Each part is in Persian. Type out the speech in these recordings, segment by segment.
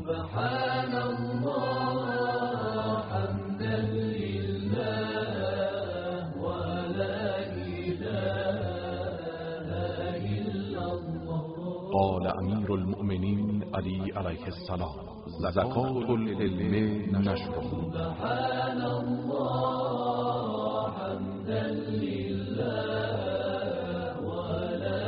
سبحان الله حمدا لله ولا إله إلا الله. قال امیر المؤمنین علی علیه السلام: زکات العلم نشر. سبحان الله حمدا لله ولا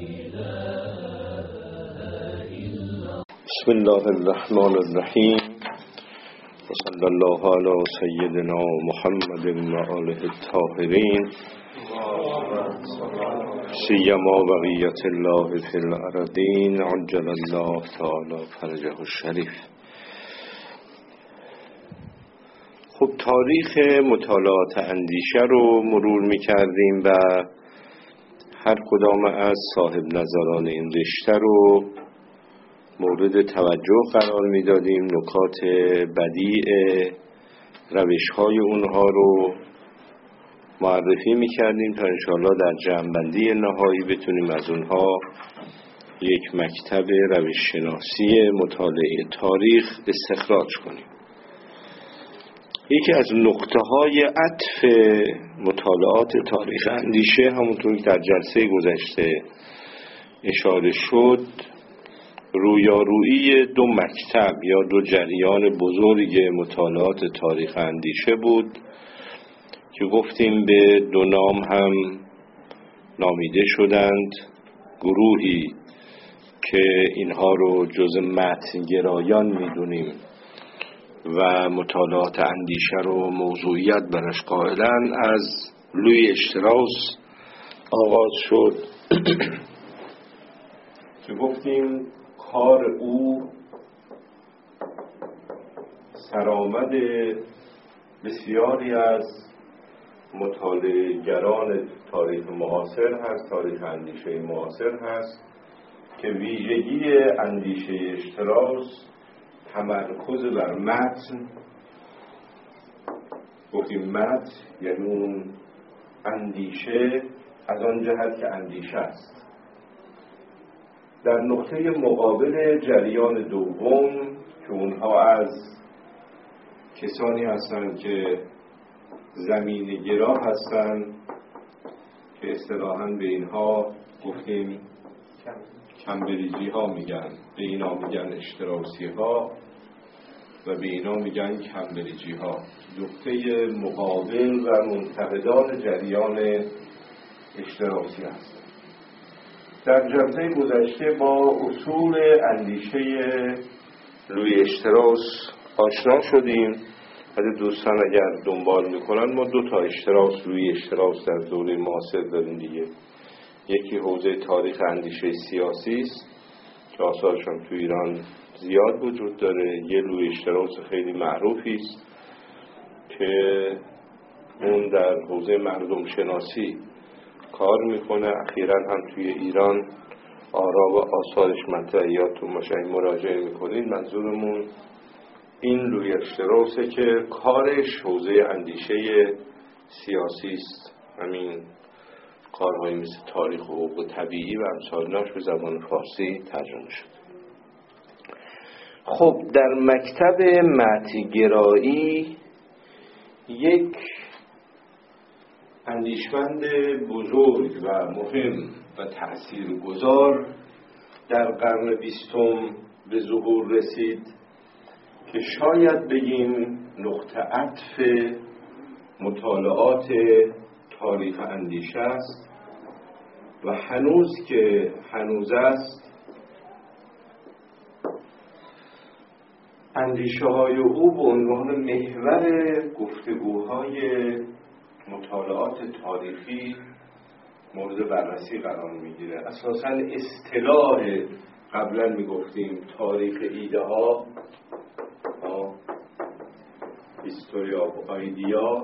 إله إلا الله. بسم الله الرحمن الرحیم و صلی الله علی سیدنا محمد و آله الطاهرین سیما بقیت الله فی الارضین عجل الله تعالی فرجه الشریف. خب تاریخ مطالعات اندیشه رو مرور می کردیم و هر کدام از صاحب نظران این رشته رو مورد توجه قرار می دادیم، نکات بدیع روش‌های اونها رو معرفی می کردیم تا انشاءالله در جمع‌بندی نهایی بتونیم از اونها یک مکتب روش‌شناسی مطالعه تاریخ استخراج کنیم. یکی از نقطه‌های عطف مطالعات تاریخ اندیشه، همونطور که در جلسه گذشته اشاره شد، رویارویی دو مکتب یا دو جریان بزرگ مطالعات تاریخ اندیشه بود که گفتیم به دو نام هم نامیده شدند. گروهی که اینها رو جز متن‌گرایان می‌دونیم و مطالعات اندیشه رو موضوعیت برش قائلن، از لوی اشتراس آغاز شد که گفتیم کار او سرآمد بسیاری از مطالعه‌گران تاریخ معاصر هست، تاریخ اندیشه معاصر هست که ویژگی اندیشه اشتراس تمرکز بر متن. گفتیم متن یعنی اون اندیشه از آن جهت که اندیشه است. در نقطه مقابل جریان دوم که اونها از کسانی هستند که زمین گرا هستند که اصطلاحاً به اینها گفتیم کمبریجی ها میگن، به اینا میگن اشتراسی ها و به اینا میگن کمبریجی ها. نقطه مقابل و منتقدان جریان اشتراسی هستند. در جلسه گذشته با اصول اندیشه لوی اشتراس آشنا شدیم. اگه دوستان اگر دنبال میکنن، ما دو تا اشتراس لوی اشتراس در دوره معاصر داریم دیگه. یکی حوزه تاریخ اندیشه سیاسی است که آثارشون تو ایران زیاد وجود داره. یه لوی اشتراس خیلی معروفی است که اون در حوزه مردم شناسی کار میکنه. اخیراً هم توی ایران آرا و آثارش مطرحه، یادتون باشه مراجعه میکنین. منظورمون این لوی اشتراسه که کارش حوزه اندیشه سیاسی است. همین کارهایی مثل تاریخ و حقوق طبیعی و امثالش به زبان فارسی ترجمه شد. خب در مکتب متن‌گرایی یک اندیشمند بزرگ و مهم و تأثیرگذار در قرن 20 به ظهور رسید که شاید بگیم نقطه عطف مطالعات تاریخ اندیشه است و هنوز که هنوز است اندیشه های او به عنوان محور گفتگوهای مطالعات تاریخی مورد بررسی قرار میگیره. اساساً اصطلاح قبلا میگفتیم تاریخ ایده ها، هیستوری آف آیدیا،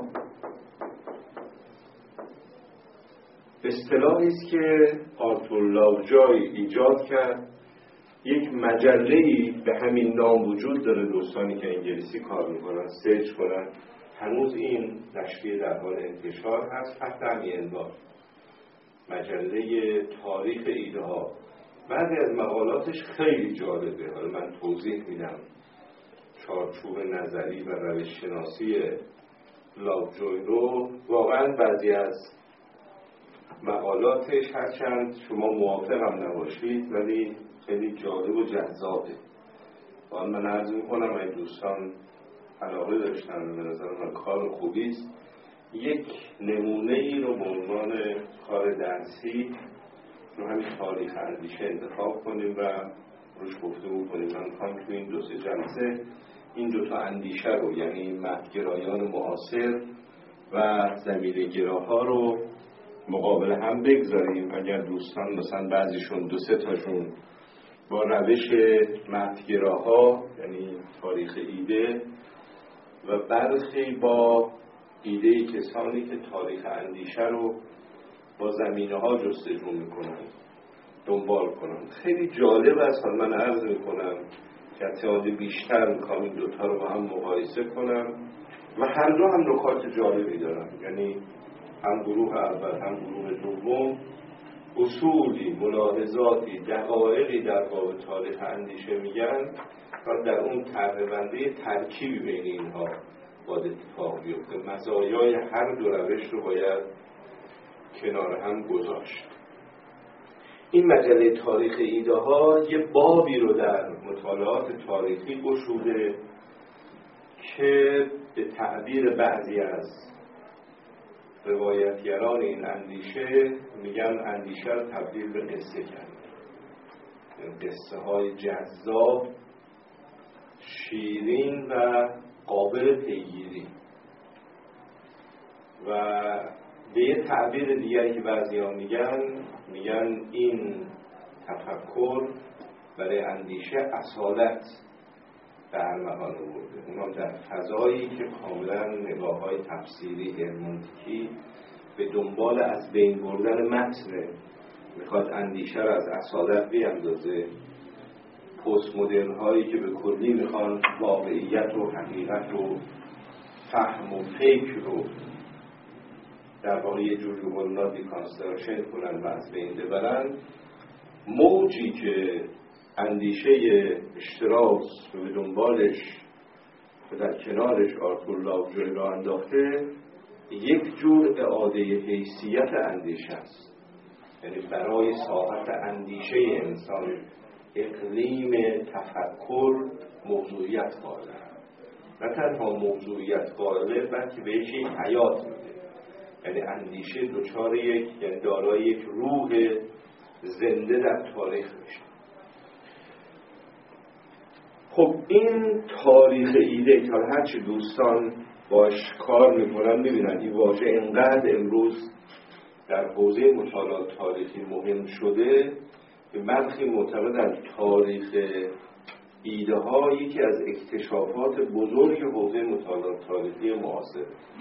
اصطلاحی است که آرتور لاوجای ایجاد کرد. یک مجله‌ای به همین نام وجود داره. دوستانی که انگلیسی کار میکنن سرچ کنن، هنوز این نشریه در حال انتشار هست تحت همین عنوان، مجله تاریخ ایده ها. بعضی از مقالاتش خیلی جالبه. حالا من توضیح میدم چارچوب نظری و روش شناسی لاوجوی رو. واقعا بعضی از مقالاتش هرچند شما موافقم نباشید ولی خیلی جالب و جذابه. من عرض میکنم این دوستان علاقه داشتن، به نظر من کار خوبی است. یک نمونه ای رو به عنوان کار درسی رو همین تاریخ اندیشه انتخاب کنیم و روش گفتگو کنیم. من میخوام تو این 2-3 جلسه این 2 تا اندیشه رو، یعنی متن‌گرایان معاصر و زمینه‌گراها رو مقابل هم بگذاریم. اگر دوستان مثلا بعضیشون 2-3 تاشون با روش متن‌گراها یعنی تاریخ ایده و برخی با ایده کسانی که تاریخ اندیشه رو با زمینه ها جستجو میکنن دنبال کنن، خیلی جالب است. من عرض میکنم که اعتماد بیشتر میکنم این 2 تا رو با هم مقایسه کنم و هر دو هم نکات جالبی دارن. یعنی هم گروه اول هم گروه دوم اصولی، ملاحظاتی، دقایقی در باب تاریخ اندیشه میگن و در اون طرح‌بندی ترکیبی بین اینها باید اتفاق بیفته. مزایای هر 2 روش رو باید کنار هم گذاشت. این مجله تاریخ ایده ها یه بابی رو در مطالعات تاریخی گشوده که به تعبیر بعضی از روایتگران این اندیشه میگن اندیشه رو تبدیل به قصه کرد. قصه های جذاب، شیرین و قابل پیگیری. و به یه تعبیر دیگری که بعضی‌ها میگن این تفکر برای اندیشه اصالت در مقام برده. اونم در فضایی که کاملا نگاه‌های تفسیری هرمنوتیکی به دنبال از بین بردن متن میخواد اندیشه را از اصالت بیاندازه. پست مدرن هایی که به کلی میخوان واقعیت و حقیقت و فهم و فکر رو در واقع یه جور جبلنا دیکانستراشن کنن و از بین ببرن، موجی که اندیشه اشتراس رو به دنبالش و در کنارش آرتور لاوجوی را انداخته، یک جور اعاده حیثیت اندیشه است. یعنی برای ساحت اندیشه انسان اقلیم تفکر موضوعیت قائله. نه تنها موضوعیت قائله بلکه بهش یک حیات میده. یعنی اندیشه دچار یعنی دارای یک روح زنده در تاریخ میشه. خب این تاریخ ایده که هرچی دوستان باش کار میکنن میبینن این واژه انقدر امروز در حوزه مطالعات تاریخی مهم شده که برخی معتقدند تاریخ ایده ها یکی از اکتشافات بزرگ حوزه مطالعات تاریخی معاصر.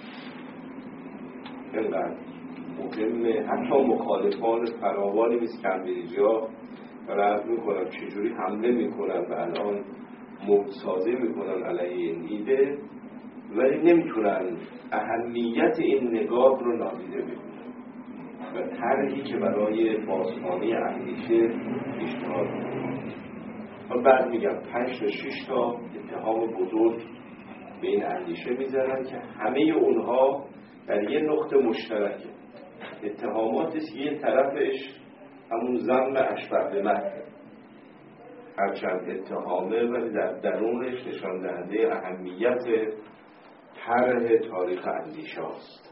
اینقدر مهمه. حتی مخالفان فراوانی مثل کمبریجی ها رد میکنن چجوری حمله میکنن و الان موجسازی میکنن علیه این ایده، ولی نمیتونن اهمیت این نگاه رو نادیده بگیرن و طرحی که برای بازخوانی اندیشه پیشنهاد میکنن. و بعد میگم 5 تا 6 تا اتهام بزرگ به این اندیشه میزنن که همه اونها در یه نقطه مشترکه. اتهامات یه طرفش همون ذم اشبه به متن، هرچند اتهامه ولی در درونش نشان دهنده اهمیت طرح تاریخ اندیشه است.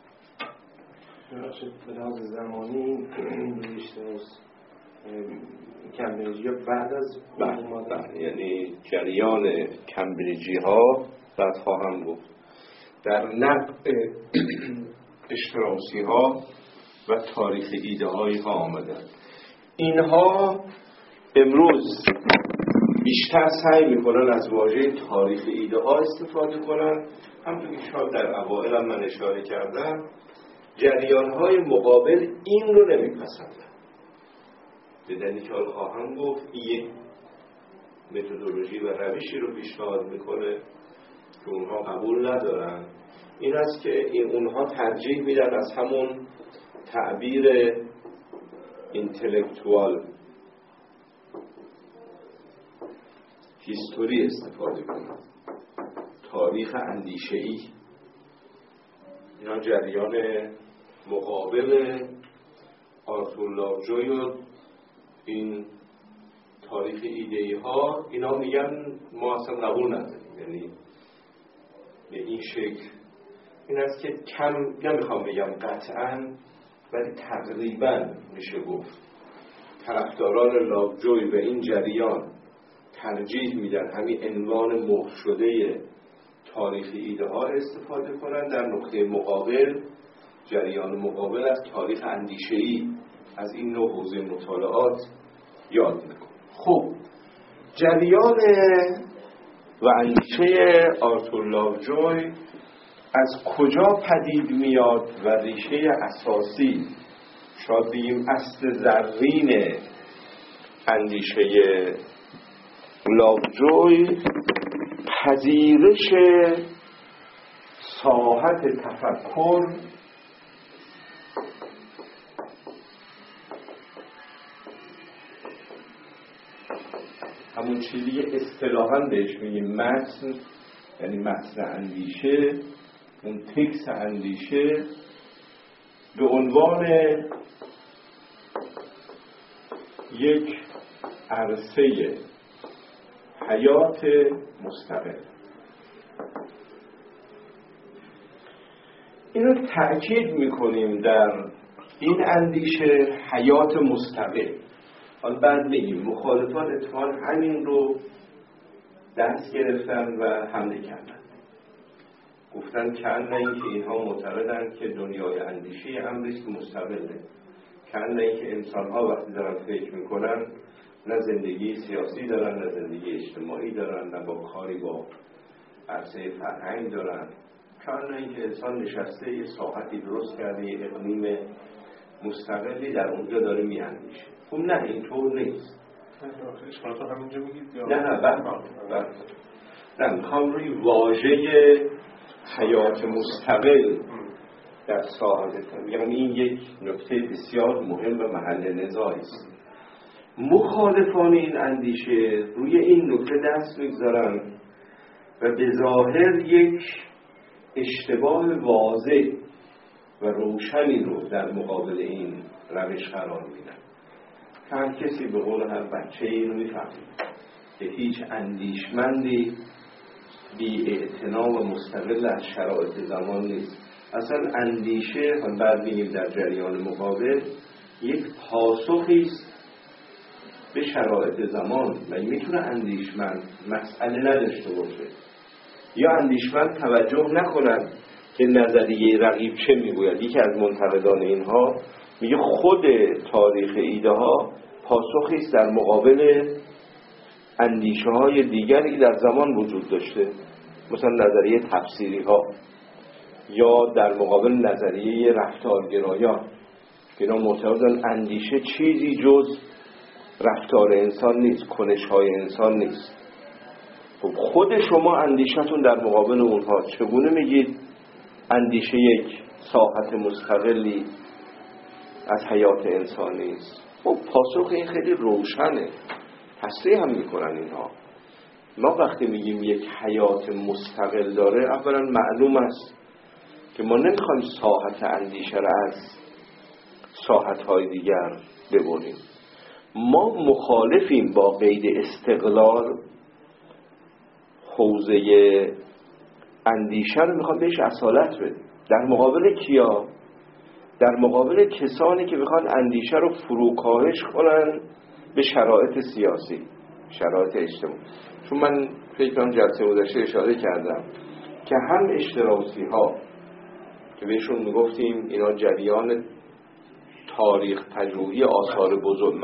به لحاظ زمانی بیشتر از کمبریجی ها بعد از یعنی جریان کمبریجی ها بعد خواهم گفت در نقد اشتراسی ها و تاریخ ایده هایی ها آمدن. اینها امروز بیشتر سعی میکنن از واژه تاریخ ایده ها استفاده کنن. همونطور که شاید در اوائل من اشاره کردم جریان های مقابل این رو نمیپسندن. به دلیلی که خواهم گفت یک متدولوژی و روشی رو پیشنهاد میکنه که اونها قبول ندارن. این است که اونها ترجیح میدن از همون تعبیر اینتלקچوال هیستوری استفاده کنیم، تاریخ اندیشه‌ای. اینا جریان مقابل آرتور لاوجوی و این تاریخ ایده‌ای ها. اینا میگن ما اصلا قبول نداریم، یعنی به این شکل. این است که کم نمیخوام بگم قطعاً، ولی تقریباً میشه گفت طرفداران لاوجوی به این جریان ترجیح میدن همین عنوان مهر شده تاریخ ایده ها استفاده کنن. در نقطه مقابل، جریان مقابل از تاریخ اندیشه‌ای از این نوع حوزه مطالعات یاد میکنه. خب جریان و اندیشه آرتور لاوجوی از کجا پدید میاد و ریشه اساسی، شاید بگیم اصل زرین اندیشه لاوجوی پذیرش ساحت تفکر همون چیزی که اصطلاحاً بهش میگیم متن، یعنی متن اندیشه، اون تکست اندیشه به عنوان یک عرصه حیات مستقل. اینو تأکید میکنیم در این اندیشه حیات مستقل. حالا بعد میگیم مخالفان اتفاقا همین رو دست گرفتن و حمله کردن، گفتن کنه این که اینها معتقدن که دنیای اندیشه امریست که مستقله، کنه این که انسان ها وقتی دارن فکر میکنن نه زندگی سیاسی دارن، نه زندگی اجتماعی دارن، نه با کاری با عرصه فرهنگ دارن، کنه این که انسان نشسته یه ساحتی درست کرده، یه اقلیم مستقلی در اونجا داره میاندیشه. خب نه اینطور نیست. اشکالات رو همینجا میگید یا نه نه میخوام روی واژه حیات مستقل در ساحت یعنی این یک نکته بسیار مهم و محل نزاعی است. مخالفان این اندیشه روی این نکته دست میگذارن و به ظاهر یک اشتباه واضح و روشنی رو در مقابل این روش قرار میدن. هر کسی به قول هر بچه اینو میفهمید که هیچ اندیشمندی بی اعتنا و مستقل از شرایط زمان نیست. اصلا اندیشه هم بعد میگیم در جریان مقابل یک پاسخی است به شرایط زمان. و میتونه اندیشمند مسئله نداشته باشه یا اندیشمند توجه نکنن که نظریه رقیب چه میگوید. یکی از منتقدان اینها میگه خود تاریخ ایده ها پاسخی است در مقابل اندیشه های دیگری که در زمان وجود داشته، مثلا نظریه تفسیری ها یا در مقابل نظریه رفتارگرایان که اینا معتقدن اندیشه چیزی جز رفتار انسان نیست، کنش های انسان نیست. خب خود شما اندیشتون در مقابل اونها چگونه میگید اندیشه یک ساحت مستقلی از حیات انسانی است؟ خب پاسخ این خیلی روشنه، تصریح هم میکنن اینها. ما وقتی میگیم یک حیات مستقل داره، اولا معلوم است که ما نمیخوایم ساحت اندیشه را از ساحت‌های دیگر ببریم. ما مخالفیم با قید استقلال حوزه اندیشه رو، میخوام بهش اصالت بدیم. در مقابل کیا؟ در مقابل کسانی که میخوان اندیشه رو فروکاهش کنن به شرایط سیاسی، شرایط اجتماعی. چون من فکر کنم جلسه گذشته اشاره کردم که هم اشتراکی ها که بهشون میگفتیم اینا جریان تاریخ پژوهی آثار بزرگ،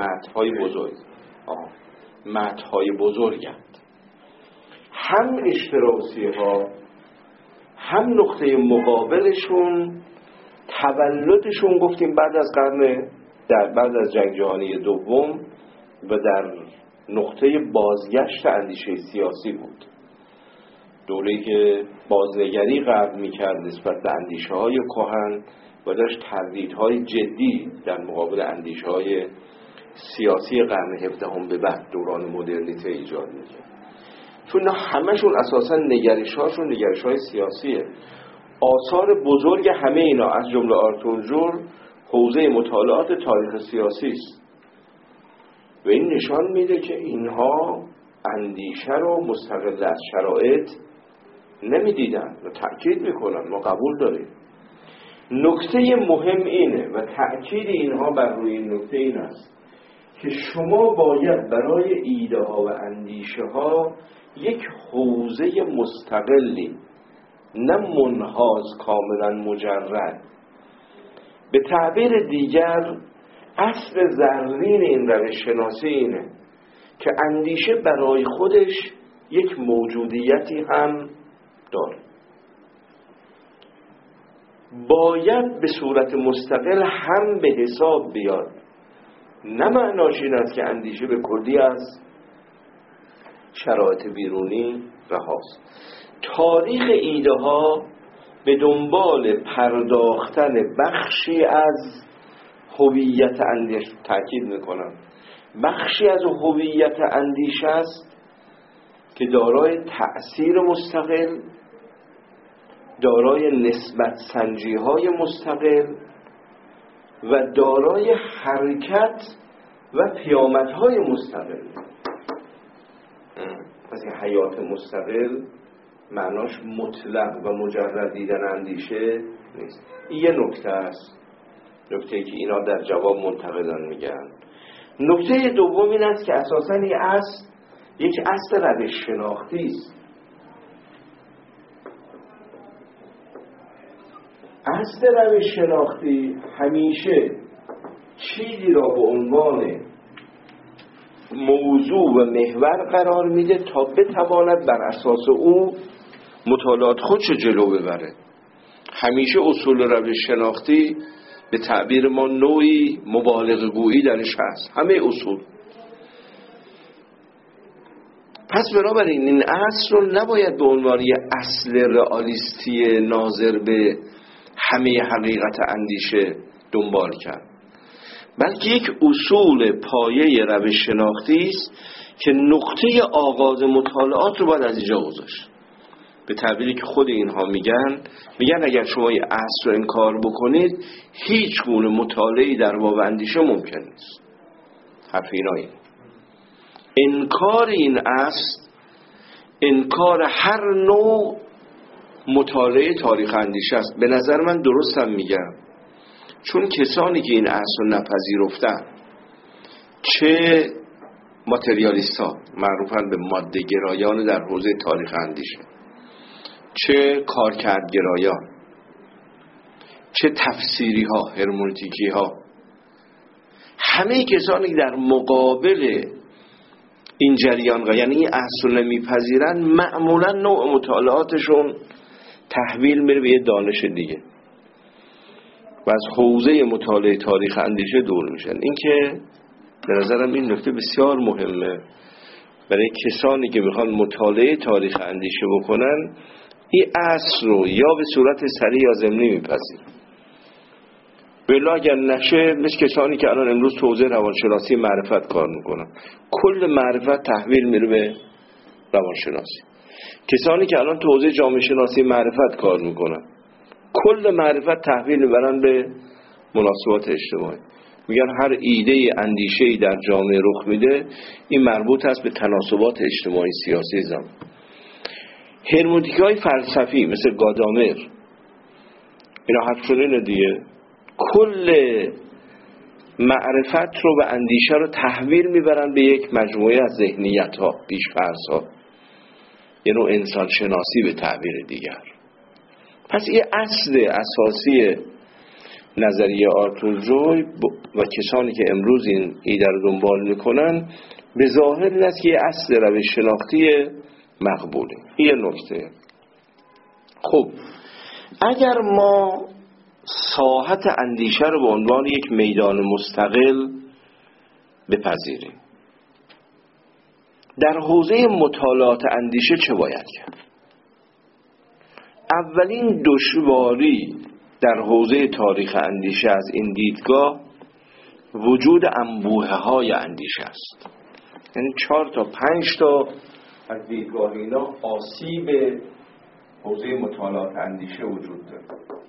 متن‌های بزرگند، هم اشتراکی ها هم نقطه مقابلشون تولدشون گفتیم بعد از جنگ جهانی دوم و در نقطه بازگشت اندیشه سیاسی بود. دوره‌ای که بازنگری غرب می‌کرد نسبت به اندیشه‌های کهن و داشت تردیدهای جدی در مقابل اندیشه‌های سیاسی قرن 17 به بعد دوران مدرنیته ایجاد می‌کرد. چون همشون اساسا نگرش‌هاشون نگرش‌های سیاسیه. آثار بزرگ همه اینا از جمله آرتور جور حوزه مطالعات تاریخ سیاسی است و این نشان میده که اینها اندیشه رو مستقل از شرایط نمیدیدن و تأکید میکنن ما قبول داریم. نکته مهم اینه و تأکید اینها بر روی این نکته این است که شما باید برای ایده ها و اندیشه ها یک حوزه مستقلی، نه منحاز کاملا مجرد. به تعبیر دیگر اصل زرین این روش شناسی اینه که اندیشه برای خودش یک موجودیتی هم داره، باید به صورت مستقل هم به حساب بیاد. نه معناش این است که اندیشه به کلی از شرایط بیرونی رهاست. تاریخ ایده ها به دنبال پرداختن بخشی از هویت اندیشه، تاکید میکنم بخشی از هویت اندیشه است که دارای تأثیر مستقل، دارای نسبت سنجی های مستقل و دارای حرکت و پیامد های مستقل. پس این حیات مستقل معناش مطلق و مجرد دیدن اندیشه نیست. این یه نکته است، نکته‌ای که اینا در جواب منتقدان میگن. نکته دوم این است که اساساً این اصل یک اصل روش شناختی است. اصل روش شناختی همیشه چیزی را به عنوان موضوع و محور قرار میده تا بتواند بر اساس او مطالعات خودش جلو ببره. همیشه اصول روش شناختی به تعبیر ما نوعی مبالغه گویی درش هست، همه اصول. پس بنابراین این اصل رو نباید به عنوان یه اصل رئالیستی ناظر به همه حقیقت اندیشه دنبال کرد، بلکه یک اصول پایه روش شناختی است که نقطه آغاز مطالعات رو باید از اینجا گذاشت. به تعبیری که خود اینها میگن اگر شما یه اصل رو انکار بکنید هیچ گونه مطالعه‌ای در باب اندیشه ممکن نیست. حرف اینا این انکار این اصل انکار هر نوع مطالعه تاریخ اندیشه است. به نظر من درستم میگم، چون کسانی که این اصل رو نپذیرفتن، چه ماتریالیست‌ها معروفن به ماده گرایان در حوزه تاریخ اندیشه، چه کارکردگرایان، چه تفسیری ها، هرمونتیکی ها، همه کسانی که در مقابل این جریان یعنی این اصل نمیپذیرن، معمولا نوع مطالعاتشون تحویل میره به یه دانش دیگه و از حوزه مطالعه تاریخ اندیشه دور میشن. این که به نظرم این نکته بسیار مهمه برای کسانی که میخوان مطالعه تاریخ اندیشه بکنن، این اصل رو یا به صورت سریع یا ضمنی میپذیرن. بلا اگر نشه مثل کسانی که الان امروز تو حوزه روانشناسی معرفت کار میکنن، کل معرفت تحویل میره به روانشناسی. کسانی که الان تو حوزه جامعه شناسی معرفت کار میکنن، کل معرفت تحویل میبرن به مناسبات اجتماعی. میگن هر ایده اندیشه‌ای در جامعه رخ میده این مربوط است به تناسبات اجتماعی سیاسی زمان. هرمونتیک‌های فلسفی مثل گادامر اینا حرف شده اینه دیگه، کل معرفت رو و اندیشه رو تحویل میبرن به یک مجموعه از ذهنیت‌ها، پیش‌فرض‌ها، یه نوع انسان شناسی به تعبیر دیگر. پس این اصل اساسی نظریه آرتور جوی و کسانی که امروز این ایده رو دنبال میکنن به ظاهر این است که یه اصل روش شناختی مقبوله. این نکته. خب اگر ما ساحت اندیشه رو به عنوان یک میدان مستقل بپذیریم، در حوزه مطالعات اندیشه چه باید کرد؟ اولین دشواری در حوزه تاریخ اندیشه از این دیدگاه وجود انبوه‌های اندیشه است. یعنی 4 تا 5 تا از دیدگاه اینا آسیب حوزه مطالعات اندیشه وجود داره.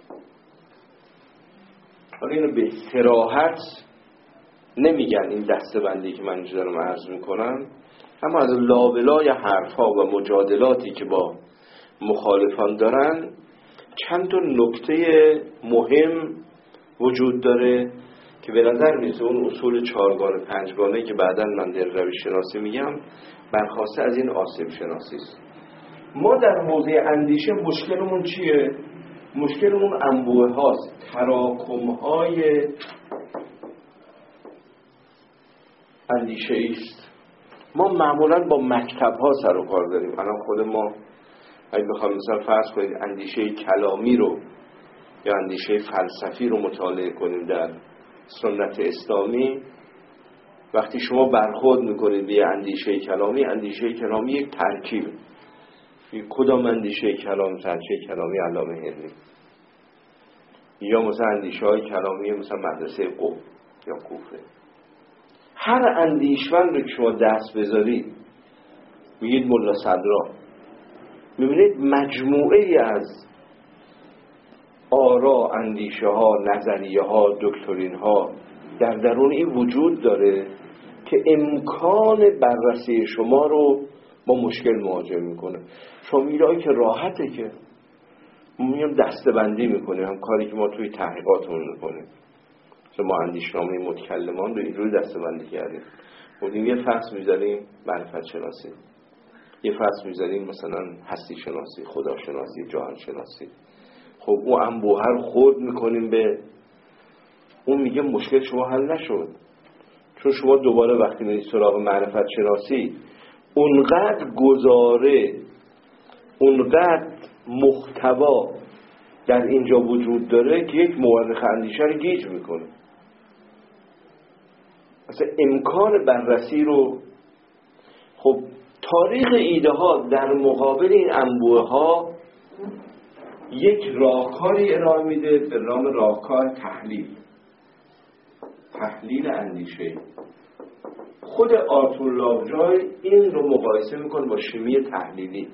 حالا اینو به صراحت نمیگن این دسته‌بندی که من اینجا دارم عرض میکنم، اما از لابلای حرفها و مجادلاتی که با مخالفان دارن چند تا نکته مهم وجود داره که به نظر میسه اون اصول 4گانه 5گانه که بعداً من در روش شناسی میگم برخواسته از این آسیب شناسی است. ما در حوزه اندیشه مشکلمون چیه؟ مشکلمون انبوه هاست، تراکم های اندیشه است. ما معمولاً با مکتب ها سر و کار داریم. الان خود ما اگه بخوام مثلا فرض کنید اندیشه کلامی رو یا اندیشه فلسفی رو مطالعه کنیم در سنت اسلامی، وقتی شما برخورد میکنید به اندیشه کلامی یک ترکیب. کدام اندیشه کلامی؟ ترکیب کلامی علامه هندی، یا مثلا اندیشه های کلامی مثلا مدرسه قم یا کوفه. هر اندیشمند رو که شما دست بذارید میگید ملا صدرا، میبینید مجموعه ای از آرا، اندیشه ها، نظریه ها، دکترین ها در درون این وجود داره که امکان بررسی شما رو با مشکل مواجه میکنه. شما میگید که راحته، که میگم دسته‌بندی میکنیم، هم کاری که ما توی تحقیقاتمون میکنیم. ما اندیشنامه متکلمان رو اینجوری دسته‌بندی کردیم. بودیم یه فصل میذاریم معرفت شناسی، یه فصل میذاریم مثلا هستی شناسی، خدا شناسی، جهان شناسی. خب اون انبوه رو خورد میکنیم به اون، میگه مشکل شما حل نشد، چون شما دوباره وقتی میرید سراغ معرفت شناسی اونقدر گزاره، اونقدر محتوا در اینجا وجود داره که یک مورخ اندیشه رو گیج میکنه. مثلا امکان بررسی رو، خب تاریخ ایده ها در مقابل این انبوه ها یک راهکاری ارائه میده به نام راهکار تحلیل اندیشه. خود آرتور لاوجای این رو مقایسه میکنه با شیمی تحلیلی.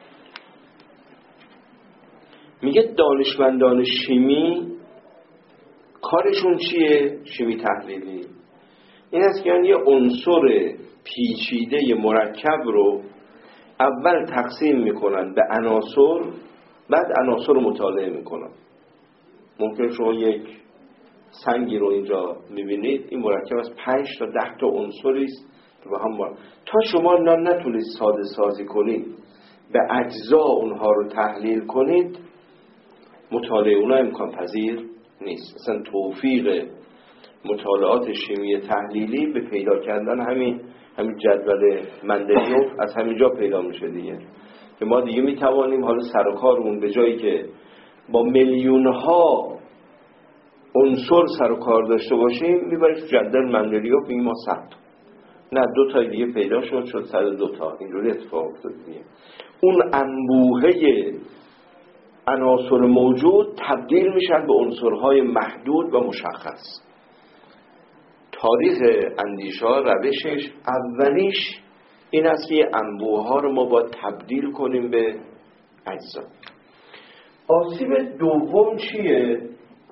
میگه دانشمندان شیمی کارشون چیه؟ شیمی تحلیلی این است که یه عنصر پیچیده مرکب رو اول تقسیم میکنن به عناصر، بعد عناصر رو مطالعه میکنن. ممکن شما یک سنگی رو اینجا میبینید، این مرکب از 5 تا 10 تا عنصری است که با هم تا شما نتونید ساده سازی کنید، به اجزا اونها رو تحلیل کنید، مطالعه اونها امکان پذیر نیست. مثلا توفیق مطالعات شیمی تحلیلی به پیدا کردن همین جدول مندلیوف از همینجا پیدا میشه دیگه، که ما دیگه میتوانیم حالا سر و کارمون به جایی که با میلیون ها عنصر سر و کار داشته باشیم میبریم جدول مندلیوف، میگیم ما 100 تا، نه 2 تا دیگه پیدا شد 102 تا. اینجوری اتفاق افتاد دیگه. اون انبوهه عناصر موجود تبدیل میشن به عنصرهای محدود و مشخص. تاریخ اندیشه ها روشش اولیش این است که انبوه ها رو ما باید تبدیل کنیم به اجزا. آسیب دوم چیه؟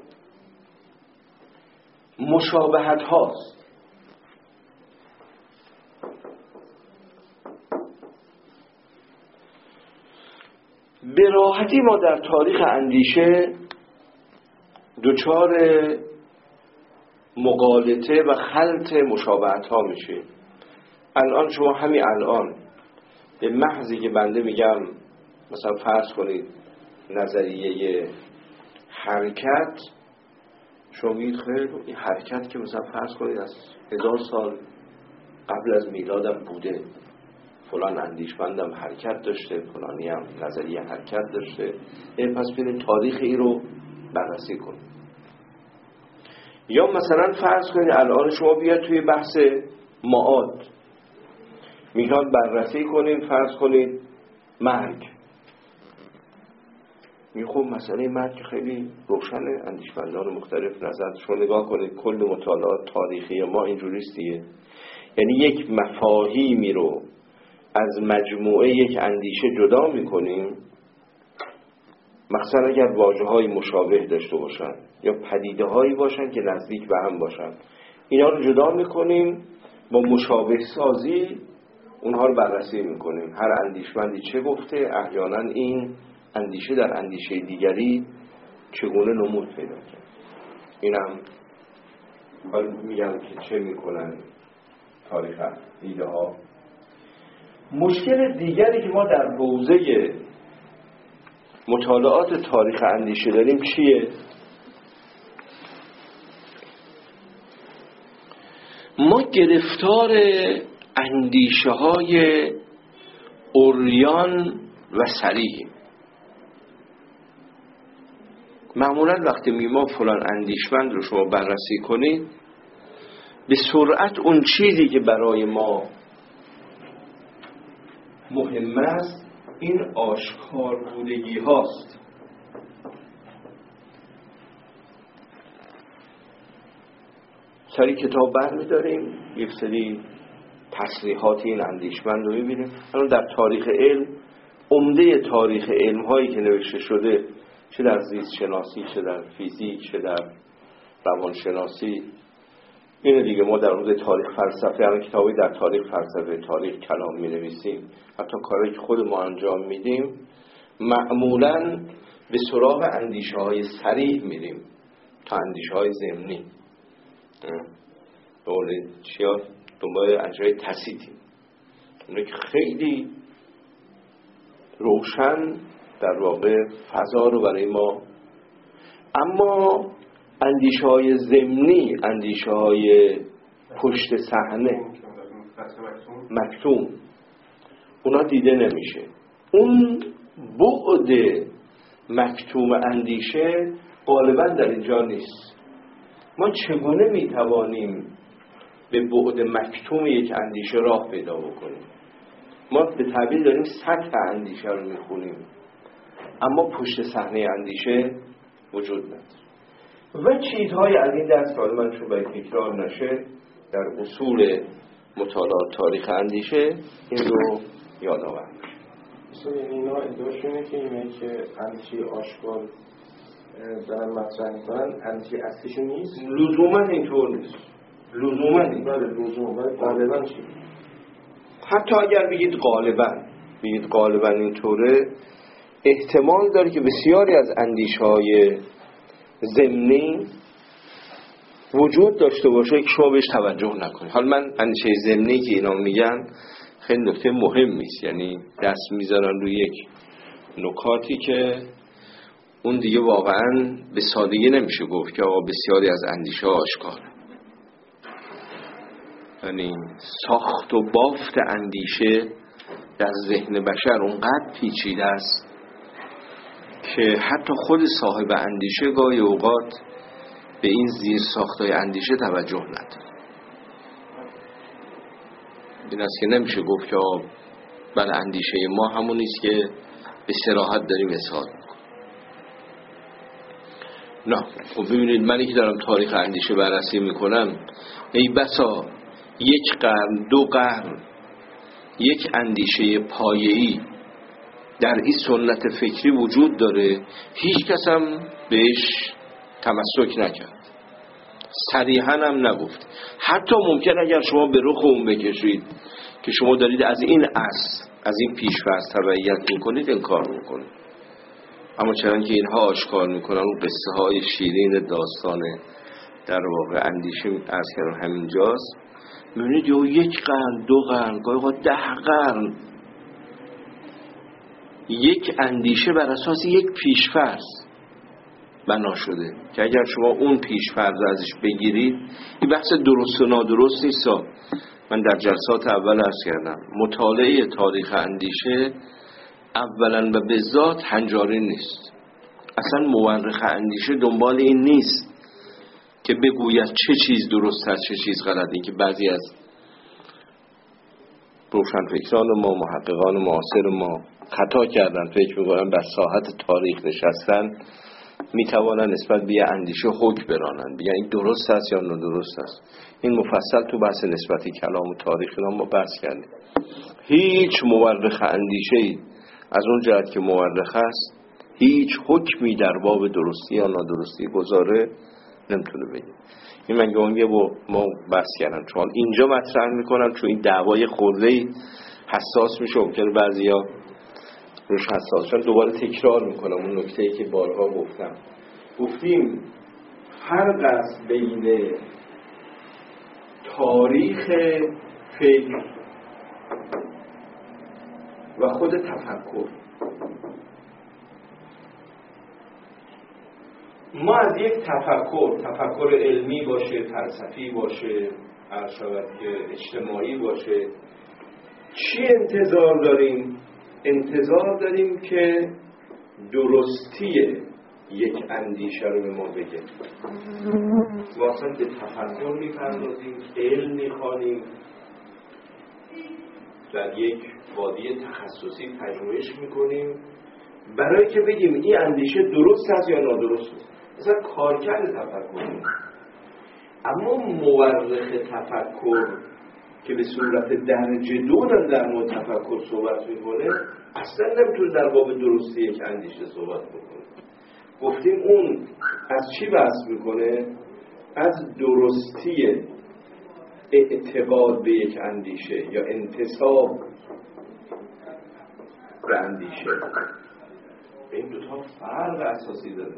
مشابهت هاست. به راحتی ما در تاریخ اندیشه دچار مغالطه و خلط مشابهت ها میشه. الان شما همین الان به محضی که بنده میگم مثلا فرض کنید نظریه حرکت، شما میگید خیلی این حرکت که مثلا فرض کنید از 1000 سال قبل از میلادم بوده، فلان اندیشمندم حرکت داشته، فلانی هم نظریه حرکت داشته، پس بریم تاریخ این رو بررسی کنیم. یا مثلا فرض کنید الان شما بیاد توی بحث معاد، میخواد بررسی کنید فرض کنید مرگ، خب مسئله مرگ خیلی روشنه، اندیشمندان مختلف نظر. شما نگاه کنید کل مطالعات تاریخی ما اینجوریست دیگه، یعنی یک مفاهیمی رو از مجموعه یک اندیشه جدا میکنیم، مخصوصا اگر واژه‌های مشابه داشته باشن یا پدیده‌هایی باشن که نزدیک به هم باشن، اینا رو جدا میکنیم، با مشابه سازی اونها رو بررسی میکنیم. هر اندیشمندی چه گفته، احیانا این اندیشه در اندیشه دیگری چگونه نمود پیدا کرد. اینم میگم که چه میکنن تاریخ دیده ها. مشکل دیگری که ما در حوزه مطالعات تاریخ اندیشه داریم چیه؟ ما گرفتار اندیشه های عریان و صریحیم. معمولا وقتی ما فلان اندیشمند رو شما بررسی کنید، به سرعت اون چیزی که برای ما مهم است این آشکار بودگی هاست. سری کتاب برمی‌داریم، یک سری تصریحات این اندیشمند رو می‌بینیم. الان در تاریخ علم، عمده تاریخ علم هایی که نوشته شده، چه در زیست شناسی، چه در فیزیک، چه در روانشناسی، اینه دیگه. ما در حوزه تاریخ فلسفه هم کتابی در تاریخ فلسفه، تاریخ کلام می‌نویسیم، حتی کاری که خود ما انجام میدیم معمولاً به سراغ اندیشه‌های صریح میریم تا اندیشه‌های ضمنی. دنبال اندیشه‌های تسیطی، اونه که خیلی روشن در واقع فضا رو برای ما، اما اندیشه‌های ضمنی، اندیشه‌های پشت صحنه مکتوم، اونا دیده نمیشه. اون بعد مکتوم اندیشه غالبا در اینجا نیست. ما چگونه میتوانیم به بعد مکتوم یک اندیشه راه پیدا بکنیم؟ ما به تعبیر داریم سطح اندیشه رو میخونیم، اما پشت صحنه اندیشه وجود نداره. و چیزهای از این دست که من چون باید تکرار نشه، در اصول مطالعات تاریخ اندیشه این رو یادآور میشه. مثلا اینا ادعاشونه که اینه که اندیشه آشکار دارن مطرح میکنن، اندیشه اصلیشون نیست. لزوما اینطور نیست. لزوما این. بله لزوما. غالبا چی؟ حتی اگر بگید غالبا اینطوره، احتمال داره که بسیاری از اندیشه‌های ضمنی وجود داشته باشه که شما بهش توجه نکنید. حالا من اندیشه ضمنی که اینا میگن خیلی نکته مهمی است، یعنی دست میذارن روی یک نکاتی که اون دیگه واقعا به سادگی نمیشه گفت که آقا بسیاری از اندیشه آشکاره. یعنی ساخت و بافت اندیشه در ذهن بشر اونقدر پیچیده است که حتی خود صاحب اندیشه گاهی اوقات به این زیر ساختای اندیشه توجه نداره. این است که نمیشه گفت که بله اندیشه ما همون است که به صراحت داریم اظهار میکنیم. نه، خب ببینید منی که دارم تاریخ اندیشه بررسی میکنم، ای بسا یک قرن، 2 قرن یک اندیشه پایه‌ای در این سنت فکری وجود داره، هیچ کس هم بهش تمسک نکرد، صریحاً هم نگفت. حتی ممکن اگر شما به رخ اون بکشید که شما دارید از این اصل، از این پیش‌فرض تبعیت میکنید، انکار میکنید. اما چون که اینها آشکار میکنن اون قصه های شیرین داستان در واقع اندیشه از کردن همینجاست، میبینید یا 1 قرن، 2 قرن، گاهی 10 قرن یک اندیشه بر اساس یک پیش‌فرض بنا شده که اگر شما اون پیش‌فرض ازش بگیرید، این بحث درست و نادرست نیست. من در جلسات اول عرض کردم مطالعه تاریخ اندیشه اولا و به ذات هنجاری نیست. اصلا مورخ اندیشه دنبال این نیست که بگوید چه چیز درست است چه چیز غلط. این که بعضی از روشنفکران ما، محققان معاصر ما خطا کردن، فکر می‌کنن بر ساحت تاریخ نشستن میتوانن نسبت به اندیشه حکم برانن، بگن این درست است یا نادرست است. این مفصل تو بحث نسبتی کلام و تاریخ اینا ما بحث کردیم. هیچ مورخ اندیشه‌ای از اون جهت که مورخ است هیچ حکمی در باب درستی یا نادرستی گزاره نمیتونه بگه. این من گونگه با ما بحث کردم، چون اینجا مطرح میکنم چون این دعوای خورده‌ای حساس میشه، ممکنه بعضیا روش حساس شدن. دوباره تکرار میکنم اون نکته‌ای که بارها گفتیم فرق است بین تاریخ فکر و خود تفکر. ما از یک تفکر علمی باشه، فلسفی باشه، هر شود که اجتماعی باشه، چی انتظار داریم؟ انتظار داریم که درستی یک اندیشه رو به ما بگه. ما اصلا به تفکر می‌پردازیم، علم می‌خوانیم، در یک وادی تخصصی پژوهش می‌کنیم برای که بگیم این اندیشه درست است یا نادرست است. مثلا کارکرد تفکر. اما مورخ تفکر که به صورت درجه دو در مورد تفکر صحبت میکنه اصلا نمیتونه در باب درستی یک اندیشه صحبت بکنه. گفتیم اون از چی بحث میکنه؟ از درستی اعتقاد به یک اندیشه یا انتساب به اندیشه. این دوتا فرق اساسی داره.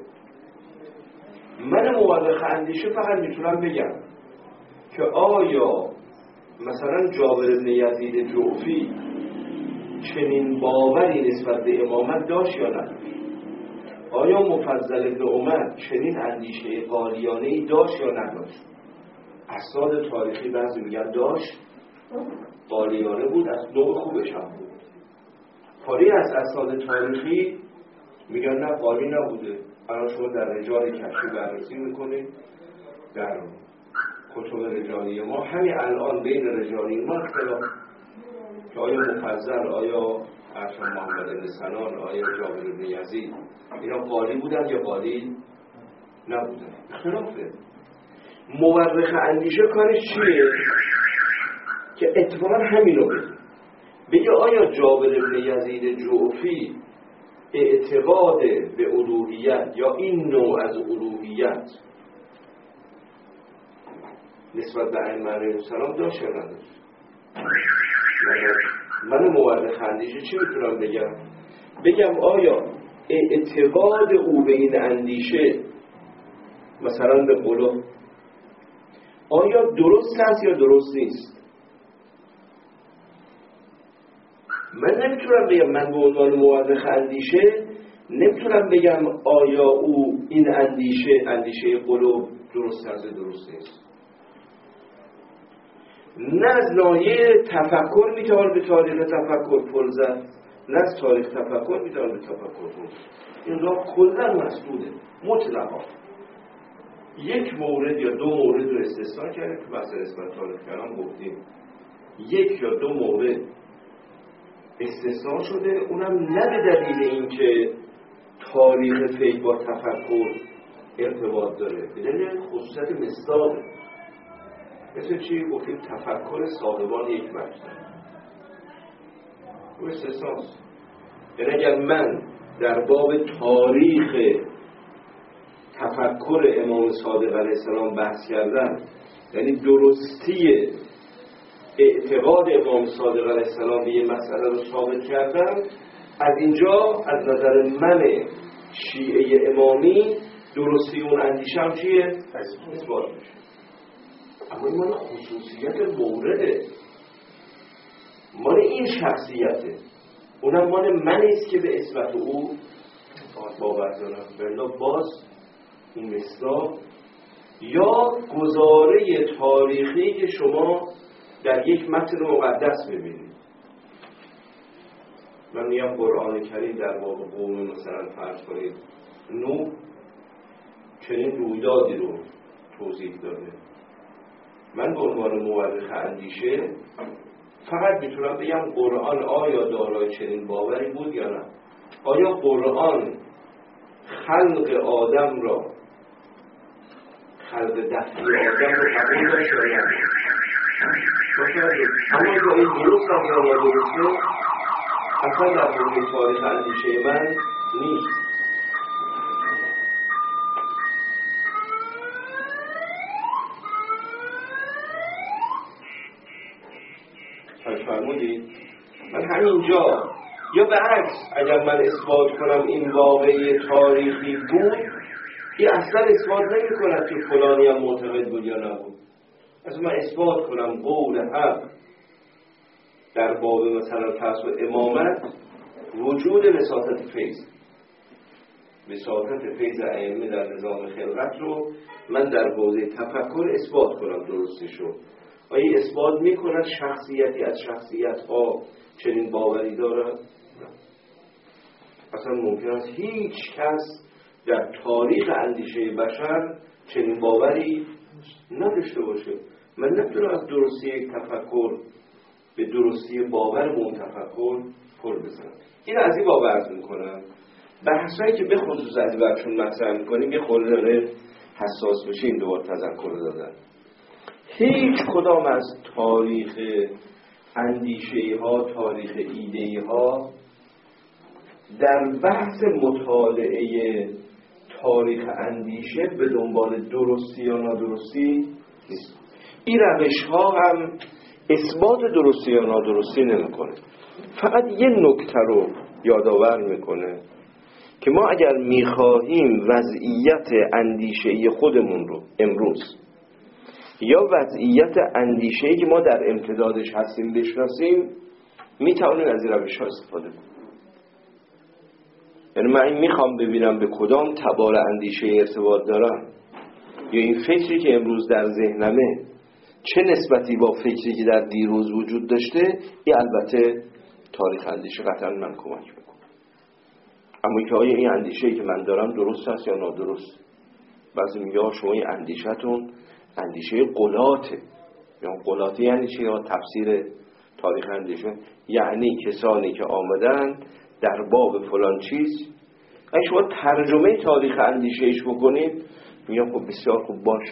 من مورخ اندیشه فقط میتونم بگم که آیا مثلا جابر بن یزید جعفی چنین باوری نسبت به امامت داشت یا نه؟ آیا مفضل بن عمر چنین اندیشه قالیانه‌ای داشت یا نداشت؟ اسناد تاریخی بعضی میگن داشت، قالیانه بود، از نوع خوبش هم بود. پاری از اسناد تاریخی میگن نه قالی نبوده. الان شما در رجال کشفی بررسی میکنید، در کتب رجالی ما همین الان بین رجالی ما اختلاف که آیا مفضل، آیا ارشد محمد بن سنان، آیا جابر بن یزید اینا قالی بودن یا قالی نبودن، اختلافه. مورخ اندیشه کارش چیه؟ که اتفاقا همینو بگه آیا جابر بن یزید جعفی اعتقاد به الوهیت یا این نوع از الوهیت نسبت به ائمه علیهم السلام داشت یا نداشت؟ من مورخ اندیشه چی میتونم بگم آیا اعتقاد او به این اندیشه مثلا به قلوب آیا درست است یا درست نیست؟ من نمیتونم بگم، من به عنوان مورخ اندیشه نمیتونم بگم آیا او این اندیشه قلوب درست است یا درست نیست. نه از ناحیه تفکر میتوان به تاریخ تفکر پل زد، نه از تاریخ تفکر میتوان به تفکر پل زد. این راه کلا مسدوده مطلقا. یک مورد یا دو مورد رو استثنا کردیم که بحث نسبت تاریخ کلام گفتیم، یک یا دو مورد استثنا شده، اونم نه به دلیل اینکه تاریخ فکر با تفکر ارتباط داره، به دلیل خصوصیت مصداقه. مثل چی؟ گفتیم تفکر صاحبان یک مجلس اون استثناست. یعنی اگر من در باب تاریخ تفکر امام صادق علیه السلام بحث کردم، یعنی درستی اعتقاد امام صادق علیه السلام به یه مسئله رو ثابت کردم، از اینجا از نظر من شیعه امامی درستی اون اندیشه هم چیه؟ اثبات میشه. اما این مال خصوصیت مورده، مال این شخصیته، اونم مال من است که به اثبات او باور دارم. بلا باز این مصداق یا گزاره تاریخی که شما در یک متن مقدس ببینید. من میگم قرآن کریم در باب قوم مثلا فرض کنید نوح چنین رویدادی رو توضیح داده. من به عنوان مورخ اندیشه فقط میتونم بگم قرآن آیا دارای چنین باوری بود یا نه. آیا قرآن خلق آدم را، خلق دفعی آدم رو قبول داشت یا نه؟ اما که این درست هم یا درسته اصلا در مورد تاریخ اندیشه من نیست. فرمودید من همینجا یا به عکس اگر من اثبات کنم این واقعی تاریخی بود، این اصلا اثبات نمی کند که فلانی هم معتقد بود یا نبود. اصلا من اثبات کنم قول حق در باب مثلا فرض امامت وجود وساطت فیض، وساطت فیض ائمه در نظام خلقت رو من در حوزه تفکر اثبات کنم درستشو. آیا اثبات میکند شخصیتی از شخصیت‌ها چنین باوری دارد؟ نه. اصلا ممکن است هیچ کس در تاریخ اندیشه بشر چنین باوری نداشته باشه. من نمیتونم از درستی یک تفکر به درستی باور اون تفکر پر بزنم. این از این باب عرض میکنم. بحثایی که به خصوص از برشون مطرح میکنیم یه خورده داره حساس بشه این دوبار تذکر دادن. هیچ کدام از تاریخ اندیشه ها، تاریخ ایده ها در بحث مطالعه تاریخ اندیشه به دنبال درستی یا نادرستی نیست. این روش ها هم اثبات درستی یا نادرستی نمیکنه. فقط یه نکته رو یادآور میکنه که ما اگر میخواهیم وضعیت اندیشه‌ای خودمون رو امروز یا وضعیت اندیشه‌ای که ما در امتدادش هستیم بشناسیم، میتوانیم از این روش‌ها استفاده کنیم. یعنی من میخوام ببینم به کدام تبار اندیشه ارتباط دارم، یا این فکری که امروز در ذهنمه چه نسبتی با فکری که در دیروز وجود داشته. این البته تاریخ اندیشه قطعا من کمک میکنه. اما که آیا این اندیشه‌ای که من دارم درست است یا نادرست؟ بعضی میگه شما این اندیشه‌تون اندیشه غلاته. یا غلاتی یعنی چی؟ یا تفسیر تاریخ اندیشه یعنی کسانی که آمدن در باب فلان چیز. اگه شما ترجمه تاریخ اندیشهش بکنید میگم خب بسیار خوب باش،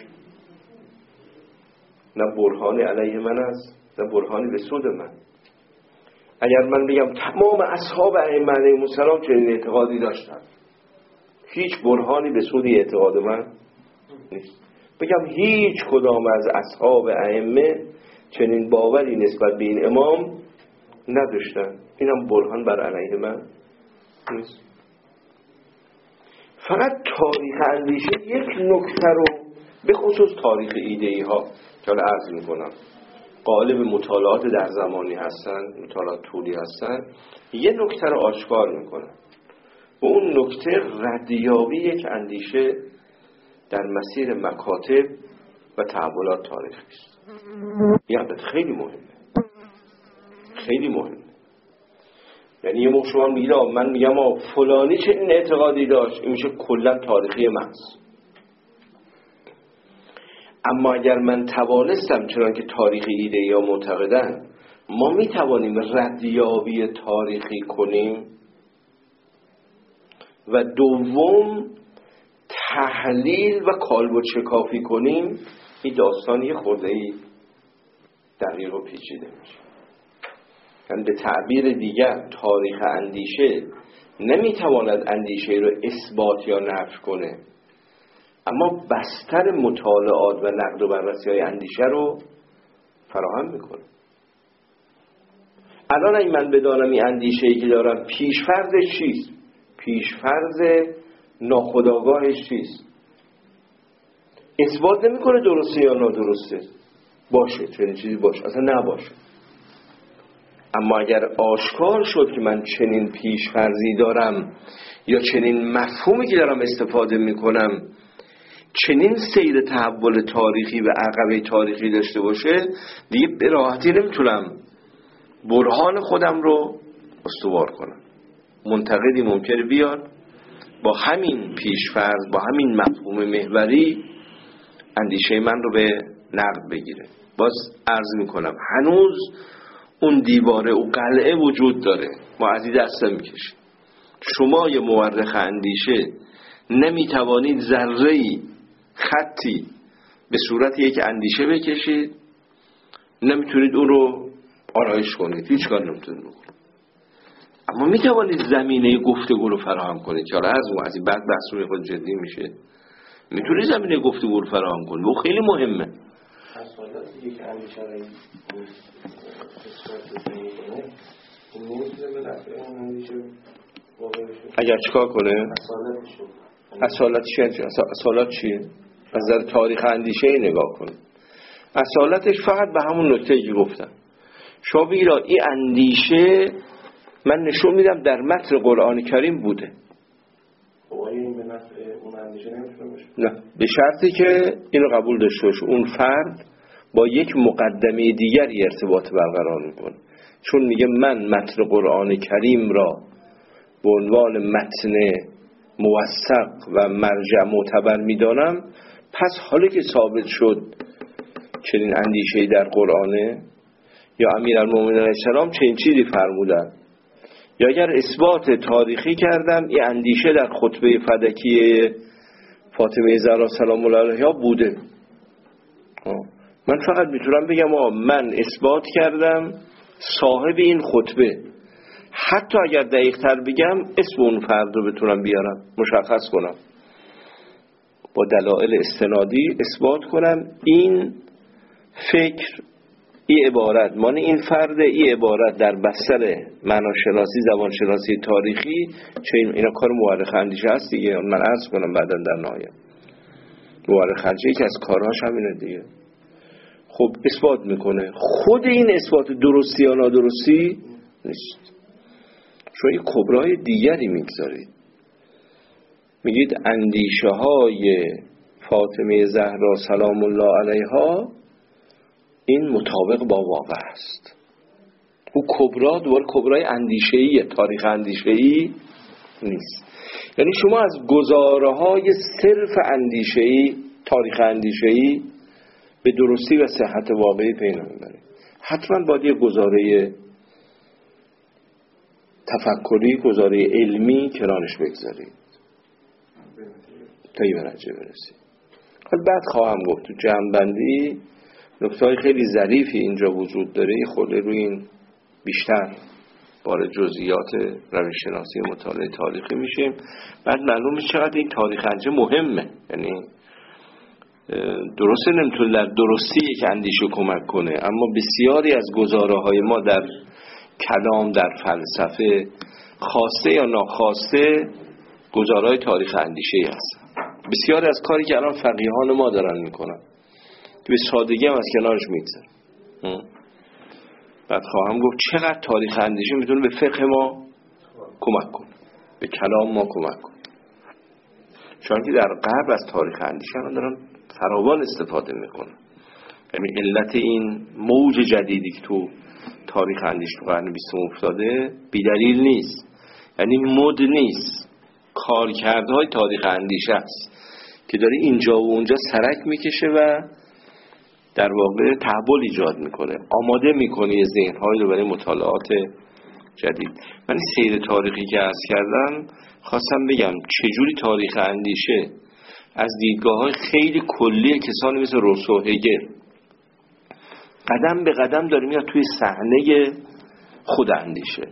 نه برهانی علیه من است نه برهانی به سود من. اگر من بگم تمام اصحاب ائمه علیهم السلام چنین اعتقادی داشتن، هیچ برهانی به سود اعتقاد من نیست. بگم هیچ کدام از اصحاب ائمه چنین باوری نسبت به این امام نداشتن، اینم برهان بر علیه من نیست. فقط تاریخ اندیشه یک نکته رو به خصوص تاریخ ایده‌ای ها که حالا عرض میکنم قالب مطالعات در زمانی هستن، مطالعات طولی هستن، یه نکته رو آشکار میکنن و اون نکته ردیابی یک اندیشه در مسیر مکاتب و تحولات تاریخی است. یعنی خیلی مهمه، خیلی مهمه. یعنی یه موقع شما میگید من میگم فلانی چه این اعتقادی داشت، این میشه کلا تاریخی محض. اما اگر من توانستم چنان که تاریخ ایده یا معتقدن ما میتوانیم ردیابی تاریخی کنیم و دوم تحلیل و کالب و چکافی کنیم، این داستان یه خورده‌ای دقیق و پیچیده میشه. یعنی به تعبیر دیگر تاریخ اندیشه نمیتواند اندیشه رو اثبات یا نفی کنه، اما بستر مطالعات و نقد و بررسی های اندیشه رو فراهم میکنه. الان اگه من بدانم این اندیشه‌ای که دارم پیشفرضش چیست، پیشفرض ناخودآگاهش چیست، اثبات نمیکنه درسته یا نادرسته. باشه چنین چیزی باشه، اصلا نباشه. اما اگر آشکار شد که من چنین پیشفرضی دارم یا چنین مفهومی که دارم استفاده میکنم چنین سیر تحول تاریخی و عقبه تاریخی داشته باشه، دیگه به راحتی نمیتونم برهان خودم رو استوار کنم. منتقدی ممکنه بیاد با همین پیشفرض، با همین مفهوم محوری اندیشه من رو به نقد بگیره. باز عرض میکنم هنوز اون دیواره و قلعه وجود داره، ما از این دست نمیکشیم. شما یه مورخ اندیشه نمیتوانید ذره‌ای خطی به صورت یک اندیشه بکشید نمیتونید اون رو آرایش کنید، هیچ کار نمیتونید بکنید. اما میتوانید زمینه گفتگو رو فراهم کنید که حالا از این بعد بحث روی خود جدی میشه. میتونید زمینه گفتگو رو فراهم کنید، و خیلی مهمه. اصالت یک اندیشه رایی اثبات میکنه، این نمیتونه به نفع اون اندیشه واقع بشه. اگر چیکار کنه؟ اصالت چیه؟ از نظر تاریخ اندیشه نگاه کنه. اصالتش فقط به همون نکته‌ای که گفتم. شما بگید این اندیشه من نشون میدم در متن قرآن کریم بوده. خب این به نفع اون اندیشه نمیتونه باشه؟ نه، به شرطی که اینو قبول داشته باشه اون فرد با یک مقدمه دیگری ارتباط برقرار میکنه. چون میگه من متن قرآن کریم را به عنوان متن موثق و مرجع معتبر میدانم، پس حالا که ثابت شد چنین اندیشه‌ای در قرآنه یا امیرالمومنین علیه السلام چنین چیزی فرمودن، یا اگر اثبات تاریخی کردم این اندیشه در خطبه فدکی فاطمه زهرا سلام الله علیها بوده، من فقط میتونم بگم من اثبات کردم صاحب این خطبه. حتی اگر دقیق تر بگم اسم اون فرد رو بتونم بیارم، مشخص کنم، با دلایل استنادی اثبات کنم این فکر، این عبارت معنی این فرد، این عبارت در بستر معناشناسی، زبانشناسی تاریخی چه اینا کار مورخ اندیشه هست دیگه. من عرض کنم بعدا در نهایت مورخ اندیشه که از کارهاش همینه دیگه. خب اثبات میکنه. خود این اثبات درستی یا نادرستی نیست. شما یک کبرای دیگری میگذارید، میگید اندیشه های فاطمه زهرا سلام الله علیها این مطابق با واقع است. او کبرا دوباره کبرای اندیشه‌ای، تاریخ اندیشه‌ای نیست. یعنی شما از گزاره‌های صرف اندیشه‌ای، تاریخ اندیشه‌ای به درستی و صحت واقعی پی نمیبرید. حتما باید یک گزاره تفکری، گزاره علمی کنارش بگذارید تا به نتیجه برسید. حالا بعد خواهم گفت تو جمع‌بندی نکته‌های خیلی ظریفی اینجا وجود داره، خورده روی این بیشتر وارد جزئیات روش‌شناسی مطالعه تاریخی میشیم. بعد معلوم میشه چقدر این تاریخ اندیشه مهمه. یعنی درسته نمیتونه در درستی یک اندیشه کمک کنه، اما بسیاری از گزاره‌های ما در کلام، در فلسفه، خواسته یا ناخواسته گزاره‌های تاریخ اندیشه‌ای هست. بسیاری از کاری که الان فقیهان ما دارن میکنن که به سادگی هم از کنارش میگذره. بعد خواهم گفت چقدر تاریخ اندیشه میتونه به فقه ما کمک کنه، به کلام ما کمک کنه. چون که در غرب از تاریخ اندیشه هم دارن فراوان استفاده میکنن. یعنی علت این موج جدیدی که تو تاریخ اندیشه تو قرن 20 افتاده بی‌دلیل نیست. یعنی مد نیست، کارکردهای تاریخ اندیشه است که داره اینجا و اونجا سرک میکشه و در واقع تحول ایجاد میکنه، آماده میکنه یه ذهن‌هایی رو برای مطالعات جدید. من سیر تاریخی که عرض کردم خواستم بگم چجوری تاریخ اندیشه از دیدگاه‌های خیلی کلی کسانی مثل روسو، هگل قدم به قدم داره میاد توی صحنه خود اندیشه.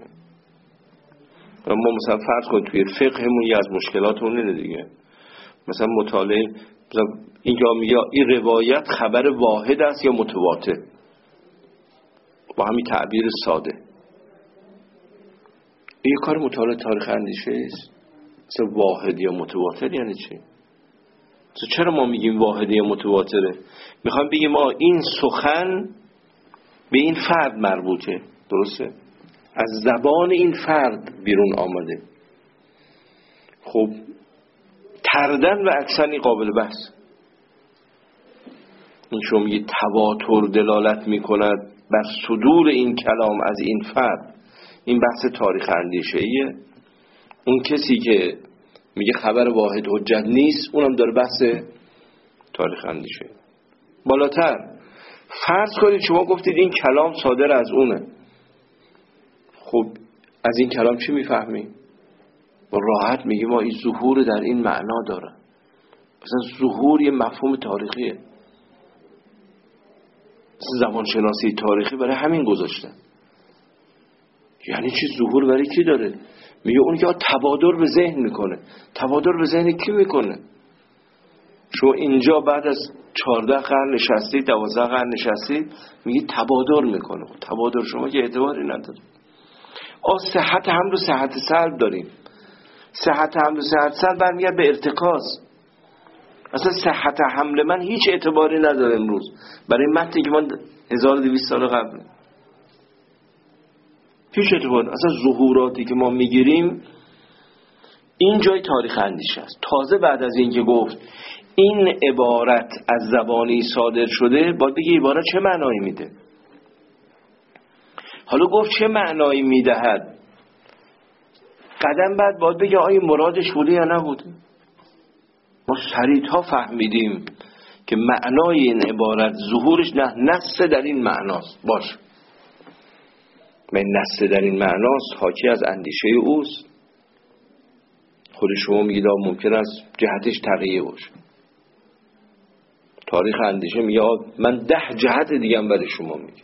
ما مثلا فرض کنید توی فقهمون یه از مشکلاتمون اینه دیگه، مثلا مطالعه مثلا اینجا میگه این روایت خبر واحد است یا متواتر، با همین تعبیر ساده. این کار مطالعه تاریخ اندیشه است. مثلا واحد یا متواتر یعنی چی؟ چرا ما میگیم واحد یا متواتره؟ میخوام بگیم ما این سخن به این فرد مربوطه، درسته؟ از زبان این فرد بیرون آمده. خب تردن و اکثر قابل بحث. این شما میگه تواتر دلالت میکند بر صدور این کلام از این فرد، این بحث تاریخ اندیشه‌ایه. اون کسی که میگه خبر واحد حجت نیست، اونم داره بحث تاریخ اندیشه. بالاتر فرض کنید شما گفتید این کلام صادر از اونه، خب از این کلام چی میفهمیم؟ با راحت میگیم ما این ظهور در این معنا داره. مثلا ظهور یه مفهوم تاریخیه. زمانشناسی تاریخی برای همین گذاشتن. یعنی چی ظهور برای کی داره؟ میگه اون که تبادر به ذهن میکنه. تبادر به ذهن کی میکنه؟ شما اینجا بعد از 14 قرن نشستید، 12 قرن نشستید، میگه تبادر میکنه. تبادر شما که اعتباری نداره. صحت حمل و صحت سلب داریم. صحت حمل و صحت سلب برمیگرد به ارتکاز. اصلا صحت حمل من هیچ اعتباری نداره امروز برای متنی که من 1200 سال قبل هیچ اعتباری. اصلا ظهوراتی که ما میگیریم این جای تاریخ اندیشه است. تازه بعد از این که گفت این عبارت از زبانی صادر شده، باید بگی عبارت چه معنایی میده. حالا گفت چه معنایی میدهد، قدم بعد باید بگی آیا مرادش بوده یا نبوده. ما سریعا فهمیدیم که معنای این عبارت ظهورش نه نص در این معناست. باش من نص در این معناست حاکی از اندیشه اوست. خود شما میگید ممکن است جهتش تغییر باشه. تاریخ اندیشه میگه من 10 جهت دیگه هم برای شما میگم.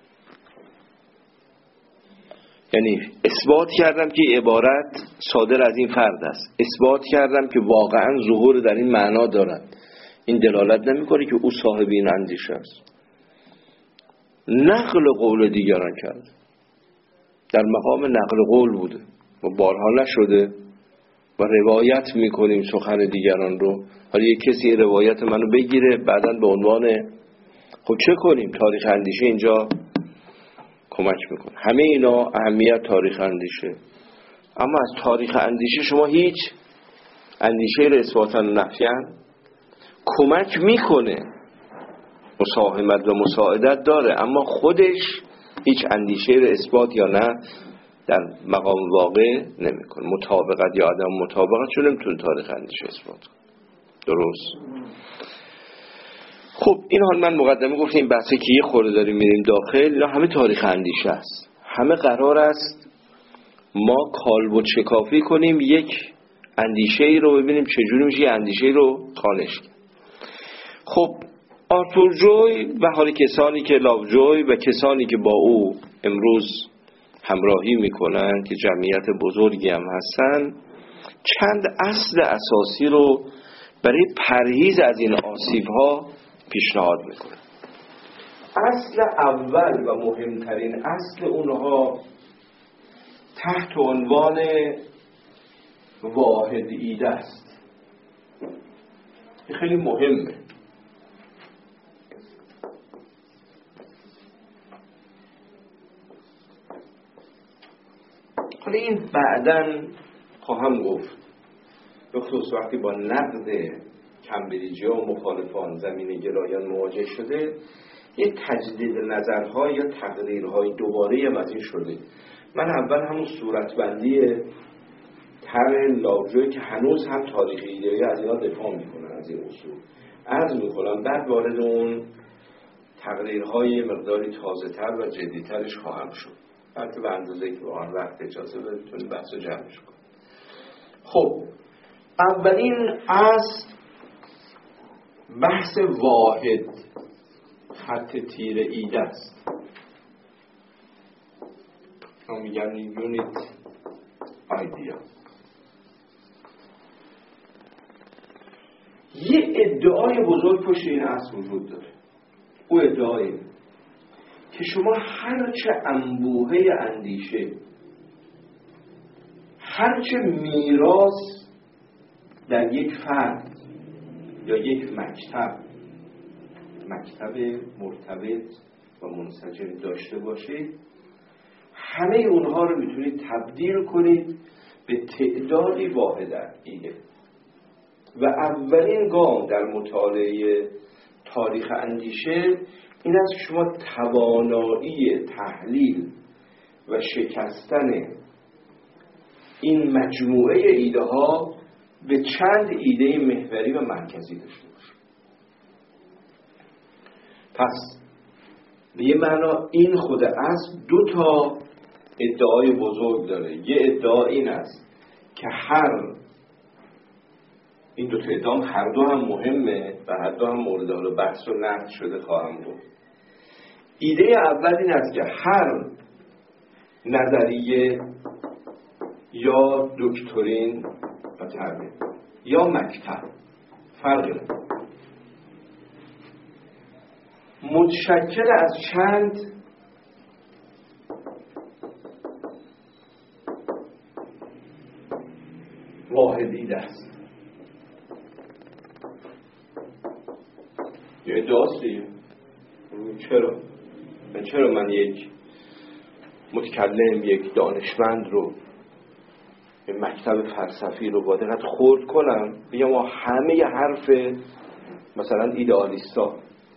یعنی اثبات کردم که عبارت صادر از این فرد است، اثبات کردم که واقعا ظهور در این معنا دارد. این دلالت نمیکنه که او صاحب این اندیشه است. نقل قول دیگران کرد، در مقام نقل قول بوده و بارها نشده و روایت میکنیم سخن دیگران رو. حالا یک کسی روایت منو بگیره بعداً به عنوان خب چه کنیم؟ تاریخ اندیشه اینجا کمک میکنه. همه اینا اهمیت تاریخ اندیشه. اما از تاریخ اندیشه شما هیچ اندیشه رو اثباتاً و نفیاً کمک میکنه، مساهمت و مساعدت داره، اما خودش هیچ اندیشه رو اثبات یا نه در مقام واقع نمیکنه. مطابقت یا عدم مطابقت چون نمیتونه تاریخ اندیشه اثبات کنه. درست؟ خب این حال من مقدمه گفتم این بحثی که یه خورده داریم میریم داخل، اینا همه تاریخ اندیشه است. همه قرار است ما کالب و چکافی کنیم، یک اندیشه ای رو ببینیم چجوری میشه یه اندیشه ای رو خانش کنیم. خب آرتور جوی و حالا کسانی که لاوجوی و کسانی که با او امروز همراهی میکنن که جمعیت بزرگی هم هستن، چند اصل اساسی رو برای پرهیز از این آسیب‌ها پیشنهاد میکنن. اصل اول و مهمترین اصل اونها تحت عنوان واحد ایده است. این خیلی مهمه. حالا این بعداً خواهم گفت، بخصوص وقتی با نقد کمبریجیا و مخالفان زمین گرایان مواجه شده، یه تجدید نظرها یا تقریرهای دوباره هم از این شده. من اول همون صورتبندی طرح لاوجوی که هنوز هم تاریخی ایده‌ای از اینا دفاع میکنن از این اصول عرض میکنم، بعد وارد اون تقریرهای مقداری تازه‌تر و جدی‌ترش خواهم شد. البته به اندازه‌ای که واقعا وقت اجازه بده میتونیم بحث رو جمعش کنیم. خب اولین اصل بحث واحد خط تیر ایده است. ما میگن یونیت آیدیا. یه ادعای بزرگ پشت این اصل وجود داره. او ادعای که شما هرچه انبوهه اندیشه، هرچه میراث در یک فرد یا یک مکتب مرتبط و منسجم داشته باشید، همه اونها رو میتونید تبدیل کنید به تعدادی واحد ایده. و اولین گام در مطالعه تاریخ اندیشه این است شما توانایی تحلیل و شکستن این مجموعه ایده ها به چند ایده محوری و مرکزی داشته باشید. پس به یه معنا این خود از 2 تا ادعای بزرگ داره. یه ادعا این است که این 2 تا ادعا هر دو هم مهمه و هر دو هم مورد حال بحث و نقد شده خواهم گفت. ایده اول این است که هر نظریه یا دکترین و تربیت یا مکتب فرقی نداره، متشکل از چند واحدی است. یه ادعاست دیگه. چرا من یک متکلم، یک دانشمند رو، یک مکتب فلسفی رو با دقت خرد کنم بگم ما همه حرف مثلا ایدئالیستا،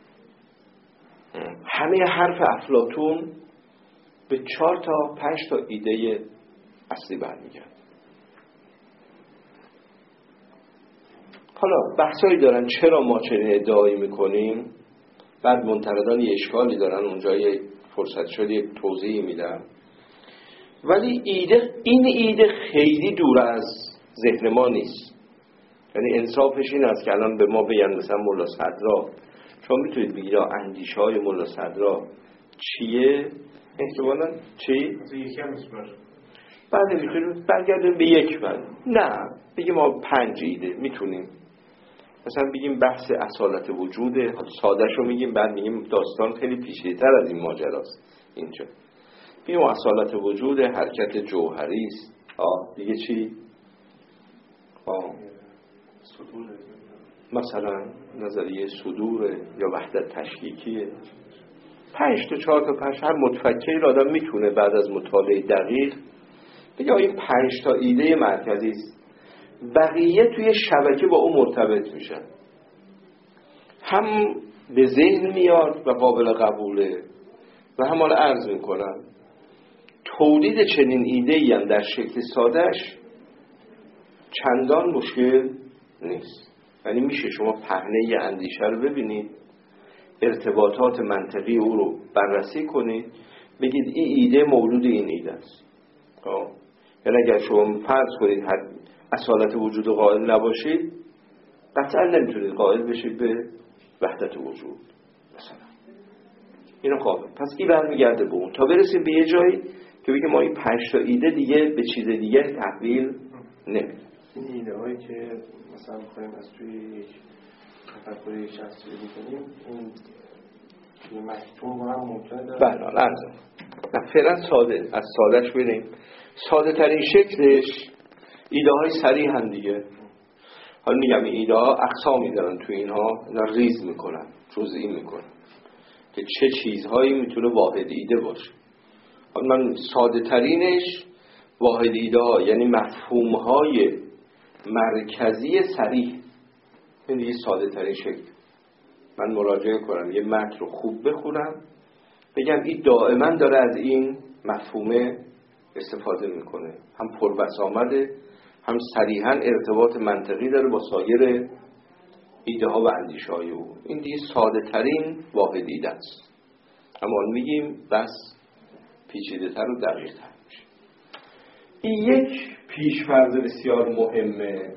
همه حرف افلاطون به 4 تا 5 تا ایده اصلی برمیگرد. حالا بحثایی دارن چرا ما چنین ادعایی میکنیم، بعد منتقدان یه اشکالی دارن، اونجا یه فرصت شد یک توضیحی میدم. ولی این ایده خیلی دور از ذهن ما نیست. یعنی انصافش این است که الان به ما بگن مثلا ملا صدرا، شما میتونید بگید اندیشه های ملا صدرا چیه؟ احتمالاً چی؟ یکی هم نیست باشه. بعد میتونید برگردیم به یک من. نه بگیم ما 5 ایده میتونیم. مثلا بگیم بحث اصالت وجوده، ساده‌شو رو میگیم، بعد میگیم داستان خیلی پیچیده‌تر از این ماجراست. اینجا بگیم اصالت وجود حرکت جوهری است. دیگه چی؟ مثلا نظریه صدور یا وحدت تشکیکیه. 5 تا 4 تا 5 هر متفکری آدم میتونه بعد از مطالعه دقیق بگه این 5 تا ایده مرکزی است، بقیه توی شبکه با اون مرتبط میشن، هم به ذهن میاد و قابل قبوله و هم حالا عرض میکنم تولید چنین ایده‌ای هم در شکل سادهش چندان مشکل نیست. یعنی میشه شما پهنه اندیشه رو ببینید، ارتباطات منطقی او رو بررسی کنید، بگید این ایده مولود این ایده است. یعنی اگر شما فرض کنید اصالت وجود قائل نباشید، قطعا نمیتونید قائل بشید به وحدت وجود مثلا. اینو قابل. پس این برمیگرده به اون تا برسیم به یه جایی که بگیم ما این 5 تا ایده دیگه به چیز دیگه تحویل نمیدیم. این ایده هایی که مثلا می‌خوایم از توی یک تفکر شخصی بکنیم، این مکتوب هم ممکنه داره. بله لازم. فعلا ساده، از سادهش بریم. ساده ترین شکلش ایده های صریح هم دیگه. حالا میگم این ایده ها اقسامی دارن، تو اینها ریز میکنن، جزئی میکنن که چه چیزهایی میتونه واحد ایده باشه. حالا من ساده ترینش واحد ایده ها یعنی مفهوم های مرکزی صریح، این دیگه ساده ترین شکل. من مراجعه کنم یه متن رو خوب بخونم بگم این دائما داره از این مفهومه استفاده میکنه، هم پربسامده، هم صریحا ارتباط منطقی داره با سایر ایده ها و اندیشه های او. این دیگه ساده ترین واحد ایده است. اما میگیم بس پیچیده تر و دقیق تر میشه. این یک پیش‌فرض بسیار مهمه.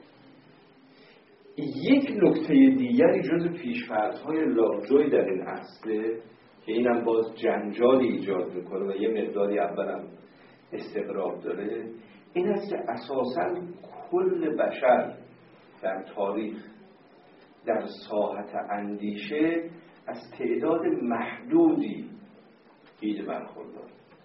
یک نکته دیگری جز پیش‌فرض‌های لابجوی در این اصله که اینم باز جنجالی ایجاد میکنه و یه مقداری اولم استغراب داره، این است که اساساً کل بشر در تاریخ در ساحت اندیشه از تعداد محدودی ایده برخوردار.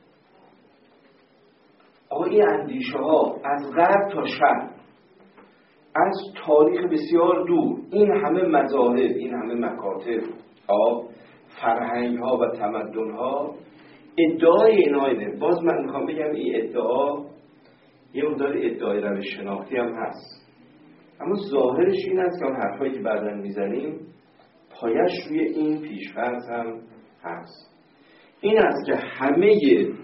این اندیشه ها از غرب تا شرق، از تاریخ بسیار دور، این همه مذاهب، این همه مکاتب، فرهنگ ها و تمدن ها، ادعای اینها اینه. باز من میخوام بگم این ادعا یه مقدار ادعای روش شناختی هم هست، اما ظاهرش این است که اون حرفایی که بعداً میزنیم پایش روی این پیش‌فرض هم هست. این است که همه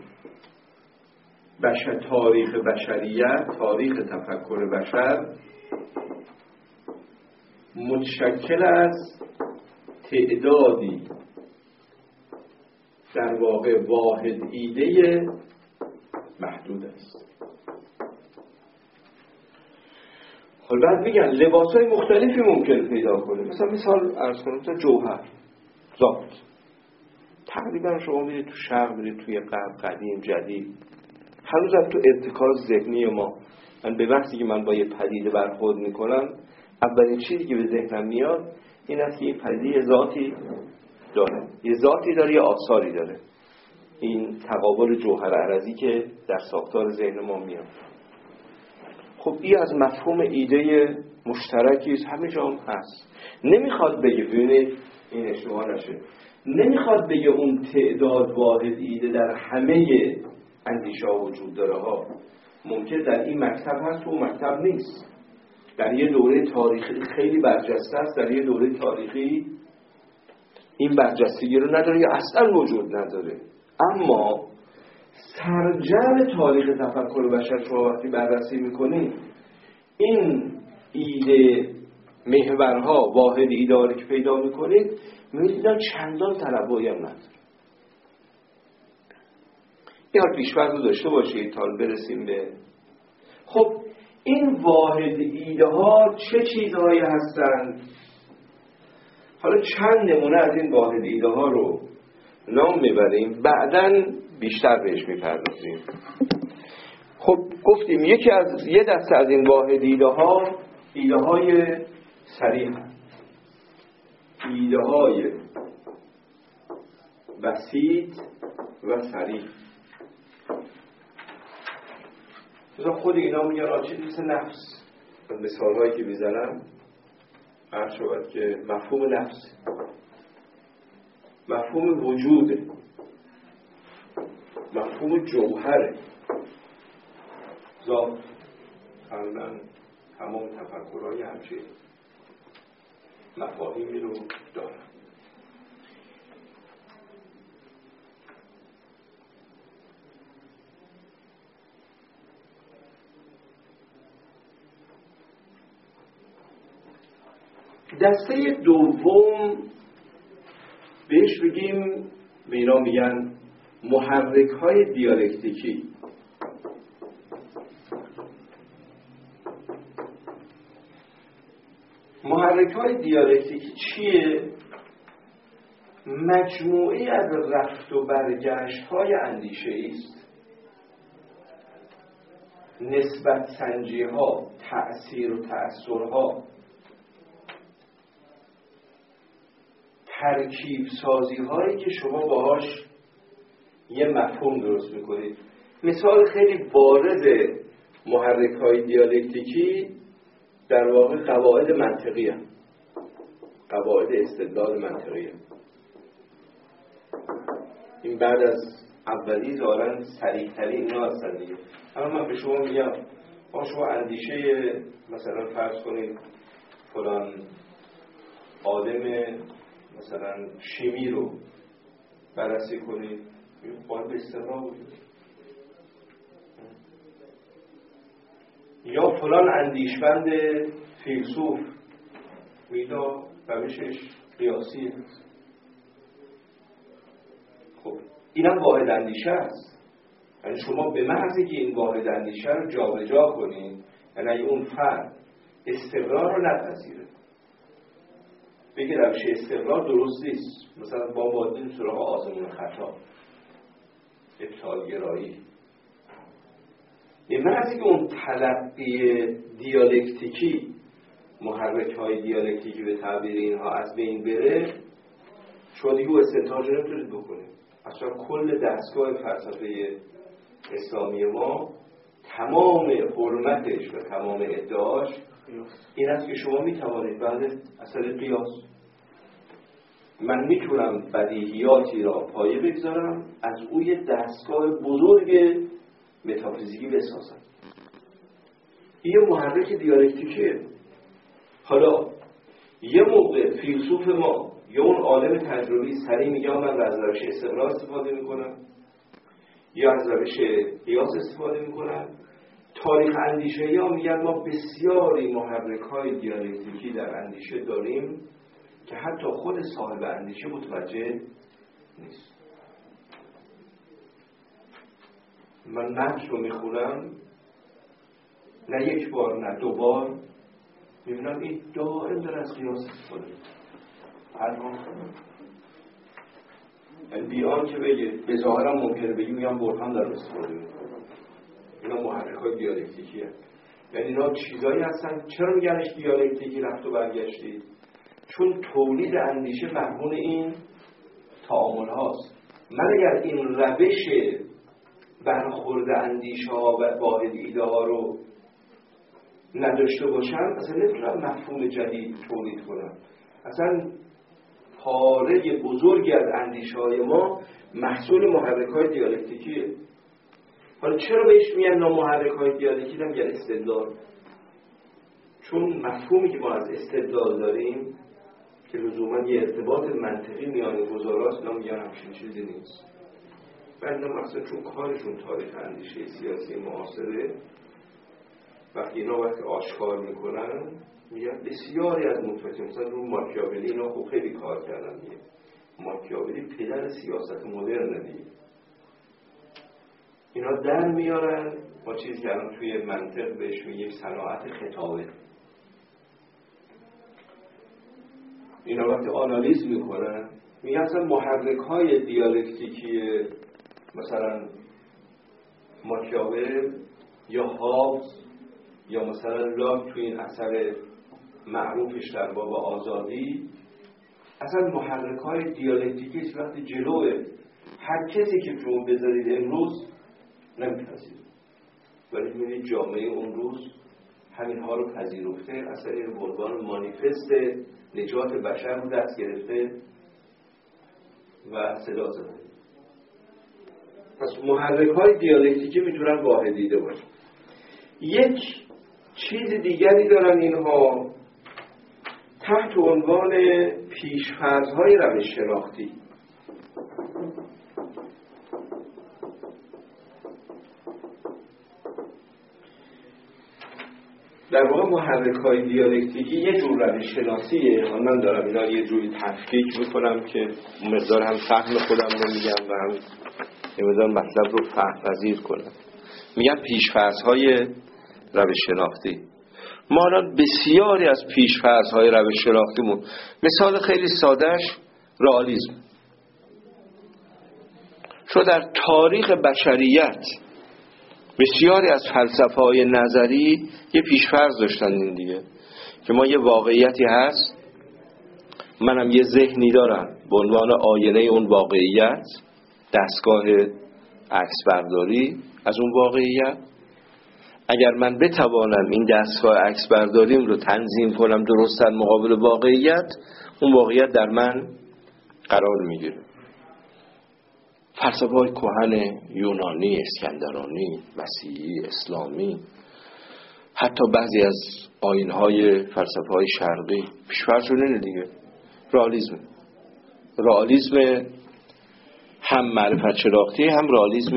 تاریخ بشریت، تاریخ تفکر بشر متشکل از تعدادی در واقع واحد ایده محدود است. حالا بعد میگن لباسهای مختلفی ممکن پیدا کنه. مثلا مثال عرض کنم تا جوهر، ذات، تقریبا شما میرید تو شرق، میرید توی غرب، قدیم جدید، هنوزم تو ارتکاز ذهنی ما. من به وقتی که من با یه پدیده برخورد میکنم، اولین چیزی که به ذهنم میاد این است که این پدیده ذاتی داره، یه ذاتی داره، یه آثاری داره. این تقابل جوهر عرضی که در ساختار ذهن ما میاد. خب این از مفهوم ایده مشترکی همه جا هم هست. نمیخواد بگه، ببینید این اشتباه نشه، نمیخواد بگه اون تعداد واحد ایده در همه اندیشه ها وجود داره ها. ممکن در این مکتب هست، تو اون مکتب نیست. در یه دوره تاریخی خیلی برجسته است، در یه دوره تاریخی این برجستگی رو نداره یا اصلا وجود نداره. اما سرجم تاریخ تفکر بشر شما وقتی بررسی میکنید، این ایده محورها، واحد ایدئالی که پیدا میکنید، میبینید چندان تنوعی هم نداره. این حال پیش‌فرض رو داشته باشید تا برسیم به خب این واحد ایده ها چه چیزهایی هستند. حالا چند نمونه از این واحد ایده ها رو نام میبریم، بعداً بیشتر بهش میپردازیم. خب گفتیم یه دسته از این واحد ایده ها ایده های صریح، ایده های بسیط و صریح. مثلا خود اینا میگن چیزی مثل نفس. مثال هایی که میزنم عرض شود که مفهوم نفس، مفهوم وجود، مفهوم جوهر ذات، تمام تفکرهای همچه مفاهیمی رو دارن. دسته دوم بهش بگیم، به اینا میگن محرک های دیالکتیکی. محرک های دیالکتیکی چیه؟ مجموعی از رفت و برگشت های اندیشه است، نسبت سنجی ها، تأثیر و تأثیر ها، ترکیب سازی هایی که شما باهاش یه مفهوم درست میکنید. مثال خیلی بارز محرک های دیالکتیکی در واقع قواعد منطقی هست، قواعد استدلال منطقی هست. این بعد از اولی ظاهراً صریح ترین اینا هستن دیگه. اما من به شما میگم شما اندیشه مثلا فرض کنید فلان آدم مثلا شیمی رو بررسی کنید، باید به استقرار وجود، یا فلان اندیشمند فیلسوف میدا روشش قیاسی هست. خب اینم واحد اندیشه است. یعنی شما به محضی که این واحد اندیشه رو جابجا کنید، یعنی اون فرد استقرار رو نپذیره، بگه روش استقرار درست نیست، مثلا با بادین سراغ آزمون خطا، ابطالگرایی، به محضی که اون تلقی دیالکتیکی، محرک های دیالکتیکی به تعبیر اینها از بین بره، شما دیگه استنتاج رو نمیتونید بکنید. اصلا کل دستگاه فلسفه اسلامی ما تمام حرمتش و تمام ادعاش این است که شما میتوانید بعد اصل قیاس، من میتونم بدیهیاتی را پایه بگذارم، از او یه دستگاه بزرگ متافیزیکی بسازم. این یه محرک دیالکتیکیه. حالا یه موقع فیلسوف ما یا اون عالم تجربی سریع میگه من از روش استقرار استفاده میکنم یا از روش قیاس استفاده میکنم. تاریخ اندیشه ها میگن ما بسیاری محرک های دیالکتیکی در اندیشه داریم که حتی خود صاحب اندیشه متوجه نیست. من متن رو میخونم، نه یک بار نه دو بار، میبینم این دائم داره از قیاس استفاده میکنه. یعنی بیان که بگه به ظاهرم ممکنه بگی میگم برهان داره استفاده میکنه. اینا محرک‌های دیالکتیکی هست. یعنی اینا چیزایی هستن. چرا میگنش دیالکتیکی رفت و برگشتی؟ چون تولید اندیشه مضمون این تعامل هاست. من اگر این روش برخورد اندیشه ها و واحد ایده ها رو نداشته باشم، اصلا نمیتونم مفهوم جدید تولید کنم. اصلا پاره بزرگی از اندیشه های ما محصول محرک های دیالکتیکیه. حالا چرا بهش میگن محرک های دیالکتیکی؟ نمیگن استدلال، چون مفهومی که ما از استدلال داریم که لزوما یه ارتباط منطقی میان گزارات، اینا میگن همچین چیزی نیست. بعد مثلا چون کارشون تاریخ اندیشه سیاسی معاصره، وقتی اینا وقتی آشکار میکنن میگن بسیاری از متفکرین مثلا رو ماکیاولی، اینا خوب خیلی کار کردن. میگه ماکیاولی پدر سیاست مدرن دیگه. اینا در میارن با چیزی که الان توی منطق بهش میگیم صناعت خطابه. اینا وقتی آنالیز میکنن میگن اصلا محرک های دیالکتیکی مثلا ماکیاول یا هابز یا مثلا لاک توی این اثر معروفش در باب آزادی، اصلا محرک های دیالکتیکی وقتی جلوه هر کسی که شما بذارید امروز نمی‌پذیره، ولی می‌بینید جامعه اون روز همین ها رو پذیرفته، اصلا این عنوان مانیفست نجات بشر رو دست گرفته و صدا زده. پس محرک های دیالکتیکی میتونن واحد دیده باشن. یک چیز دیگری دارن اینها تحت عنوان پیش‌فرض‌های روش شناختی. در واقع محرک‌های دیالکتیکی یه جور روش شناسیه. من دارم اینا یه جوری تفکیک میکنم که مقدار هم فهم خودم رو میگم و هم یه مقدار مطلب رو فهم پذیر کنم. میگن پیش‌فرض‌های روش شناختی. ما الان بسیاری از پیش‌فرض‌های روش شناختیمون، مثال خیلی سادهش رئالیسم. چون در تاریخ بشریت بسیاری از فلسفه‌های نظری یه پیش‌فرض داشتن این دیگه، که ما یه واقعیتی هست، منم یه ذهنی دارم به عنوان آینه اون واقعیت، دستگاه عکس برداری از اون واقعیت. اگر من بتوانم این دستگاه عکس برداریم رو تنظیم کنم درست در مقابل واقعیت، اون واقعیت در من قرار میگیره. فلسفه‌های کهن یونانی، اسکندرانی، مسیحی، اسلامی، حتی بعضی از آیین‌های فلسفه‌های شرقی پیش‌فرضشون اینه دیگه. رئالیسم هم معرفت شناختی، هم رئالیسم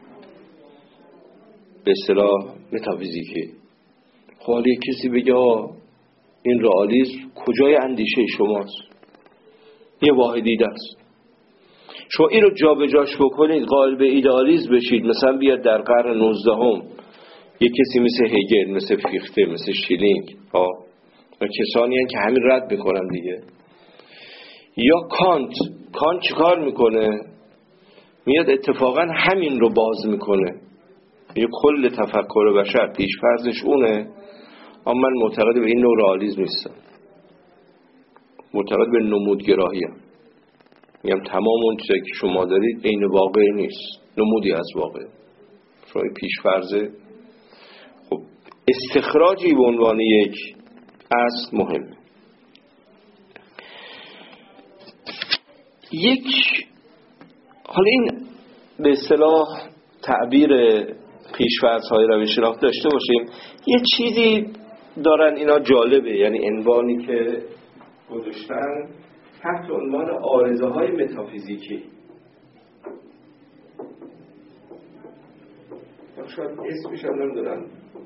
به اصطلاح متافیزیکی. حالا کسی بگه این رئالیسم کجای اندیشه شماست؟ یه واحدیده است. شما این رو جا به جاش بکنید، قائل به ایدئالیسم بشید، مثلا بیاد در قرن 19 یک کسی مثل هگل، مثل فیخته، مثل شیلینگ و کسانی هستند که همین رد میکنن دیگه. یا کانت چیکار میکنه؟ میاد اتفاقا همین رو باز میکنه. یه کل تفکر بشر پیش‌فرضش اونه، اما من معتقد به این نوع رئالیسم نیستم، معتقد به نمودگراهی ام. میگم تمام اون چیزی که شما دارید عین واقع نیست، نمودی از واقع. شما پیش‌فرض خب استخراجی به عنوان یک اصل مهمه. حالا این به اصطلاح تعبیر پیش‌فرض‌های روش شناختی داشته باشیم. یه چیزی دارن اینا جالبه، یعنی عنوانی که گذاشتن تحت عنوان عارضه‌های متافیزیکی. شاید اسمش هم نمیدونم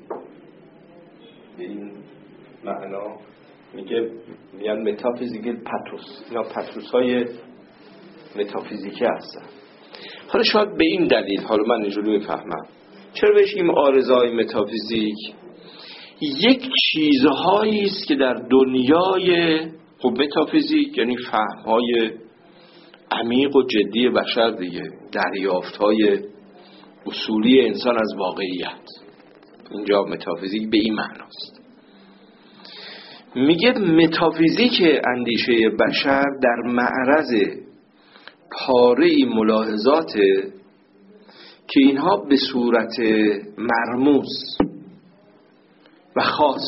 این معنا، میگن متافیزیکال پاتوس. اینا پاتوس‌های متافیزیکی هستن. حالا شاید به این دلیل، حالا من اینجوری میفهمم، چرا بهش این عارضه‌های متافیزیک یک چیزهایی است که در دنیای متافیزیک، یعنی فهم‌های عمیق و جدی بشر دیگه، دریافت‌های اصولی انسان از واقعیت. اینجا متافیزیک به این معناست. میگه متافیزیک اندیشه بشر در معرض پاره‌ای ملاحظاته که اینها به صورت مرموز و خاص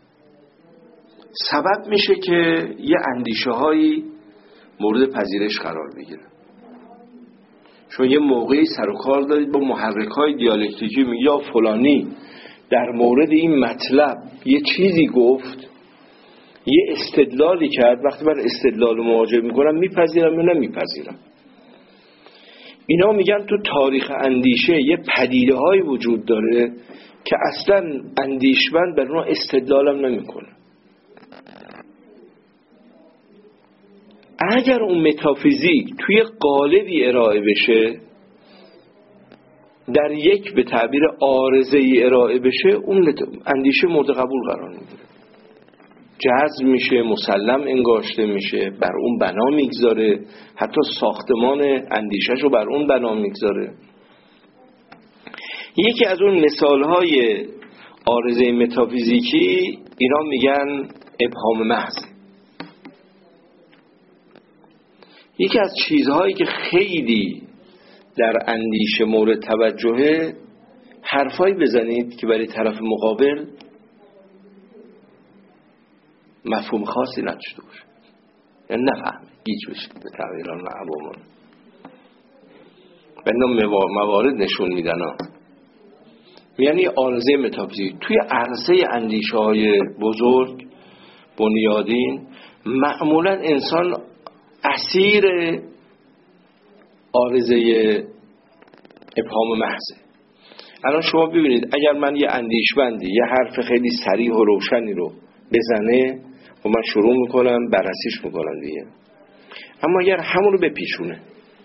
سبب میشه که یه اندیشه هایی مورد پذیرش قرار بگیره. چون یه موقعی سر و کار دارید با محرک های دیالکتیکی، میگه یا فلانی در مورد این مطلب یه چیزی گفت، یه استدلالی کرد، وقتی من استدلال مواجه میکنم میپذیرم یا نمیپذیرم. اینا میگن تو تاریخ اندیشه یه پدیده های وجود داره که اصلا اندیشمند بر اونها استدلالم نمیکنه. اگر اون متافیزیک توی قالبی ارائه بشه، در یک به تعبیر عارضه‌ای ارائه بشه، اون اندیشه مورد قبول قرار میگیره، جذب میشه، مسلم انگاشته میشه، بر اون بنا میگذاره، حتی ساختمان اندیشه‌شو بر اون بنا میگذاره. یکی از اون مثالهای عارضه متافیزیکی اینا میگن ابهام محض. یکی از چیزهایی که خیلی در اندیشه مورد توجهه، حرفایی بزنید که برای طرف مقابل مفهوم خاصی نداشته باشه، یعنی نفهم، گیج بشه به تعبیران و عوامون. بندم موارد نشون میدن یعنی عارضه متافیزیک توی عرصه اندیشه های بزرگ بنیادین، معمولا انسان اسیر عارضه ابهام محضه. الان شما ببینید اگر من یه اندیشمندی یه حرف خیلی صریح و روشنی رو بزنه و من شروع میکنم بررسیش میکنم دیگه، اما اگر همون رو بپیچونه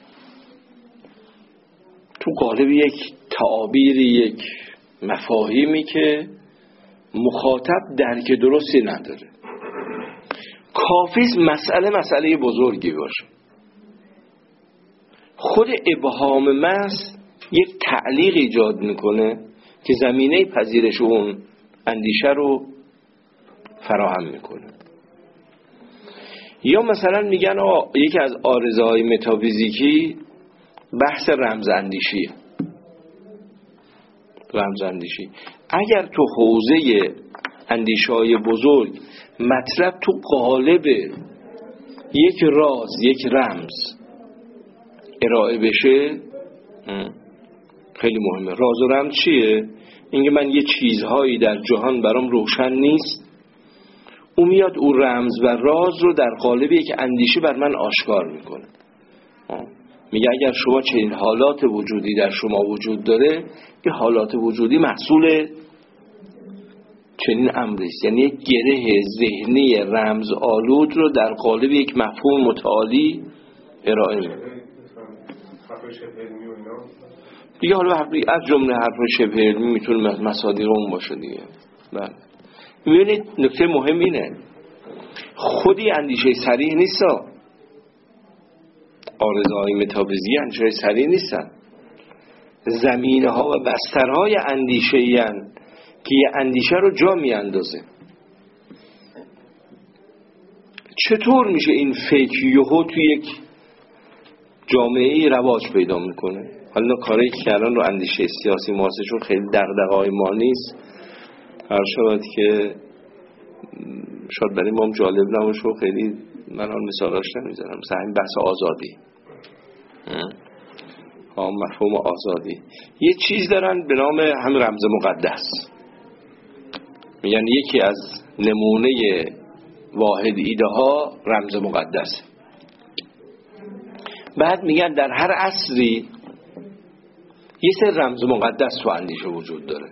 تو قالب یک تعابیری، یک مفاهیمی که مخاطب درک درستی نداره، کافیست مسئله بزرگی باشه. خود ابهام محض یک تعلیق ایجاد میکنه که زمینه پذیرش اون اندیشه رو فراهم میکنه. یا مثلا میگن یکی از عارضه های متافیزیکی بحث رمزاندیشی. رمزاندیشی اگر تو حوزه اندیشه های بزرگ مطلب تو قالب یک راز، یک رمز ارائه بشه، خیلی مهمه. راز و رمز چیه؟ اینکه من یه چیزهایی در جهان برام روشن نیست، اون میاد اون رمز و راز رو در قالب یک اندیشه بر من آشکار میکنه. میگه اگر شما چنین حالات وجودی در شما وجود داره، این حالات وجودی محصول چنین امریست، یعنی یک گره ذهنی رمز آلود رو در قالب یک مفهوم متعالی ارائه میکنه. دیگه حالا از جمله حرف شبه علمی میتونه مصادیق اون باشه دیگه. بله. میبینید نکته مهم اینه، خودی اندیشه صریح نیست. عارضه های متافیزیکی اندیشه صریح نیستن، زمینه ها و بسترهای اندیشه این که یه اندیشه رو جا می اندازه. چطور میشه این فکر یهو توی یک جامعه رواج پیدا میکنه؟ حالا کاری که الان رو اندیشه سیاسی معاصرشون خیلی دغدغه‌های ما نیست، هر شود که شاید برای ما جالب نباشه، خیلی من آن مثالاش نمیزنم. مثلا این بحث آزادی، مفهوم آزادی، یه چیز دارن به نام هم رمز مقدس، میگن یکی از نمونه واحد ایده ها رمز مقدس. بعد میگن در هر عصری یه سری رمز مقدس تو اندیشه وجود داره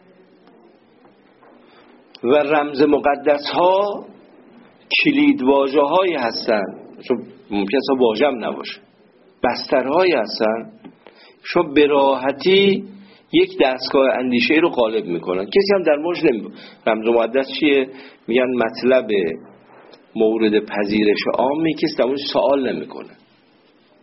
و رمز مقدس ها کلید واژه هایی هستن، چون ممکن است واژه هم نباشه، بسترهایی هستن شما به راحتی یک دستگاه اندیشه رو غالب میکنن، کسی هم در موردش نمیگه. رمز مقدس چیه؟ میگن مطلب مورد پذیرش عامی کسی در موردش سوال نمیکنه.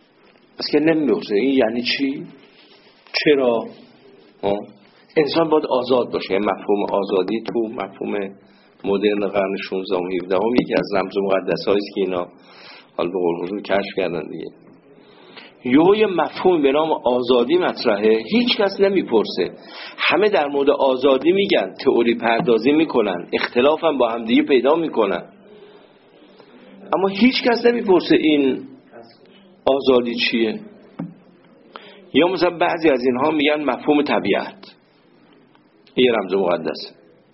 بس که نمی‌پرسه این یعنی چی؟ چرا؟ انسان باید آزاد باشه. مفهوم آزادی تو مفهوم مدرن قرن 16 و 17 یکی از رمز مقدس‌هایی است که اینا حال به قول حضور کشف کردن دیگه. یه مفهوم به نام آزادی مطرحه، هیچ کس نمیپرسه. همه در مورد آزادی میگن، تئوری پردازی میکنن، اختلاف هم با همدیگه پیدا میکنن، اما هیچ کس نمیپرسه این آزادی چیه. یا مثلا بعضی از اینها میگن مفهوم طبیعت یه رمز مقدسه.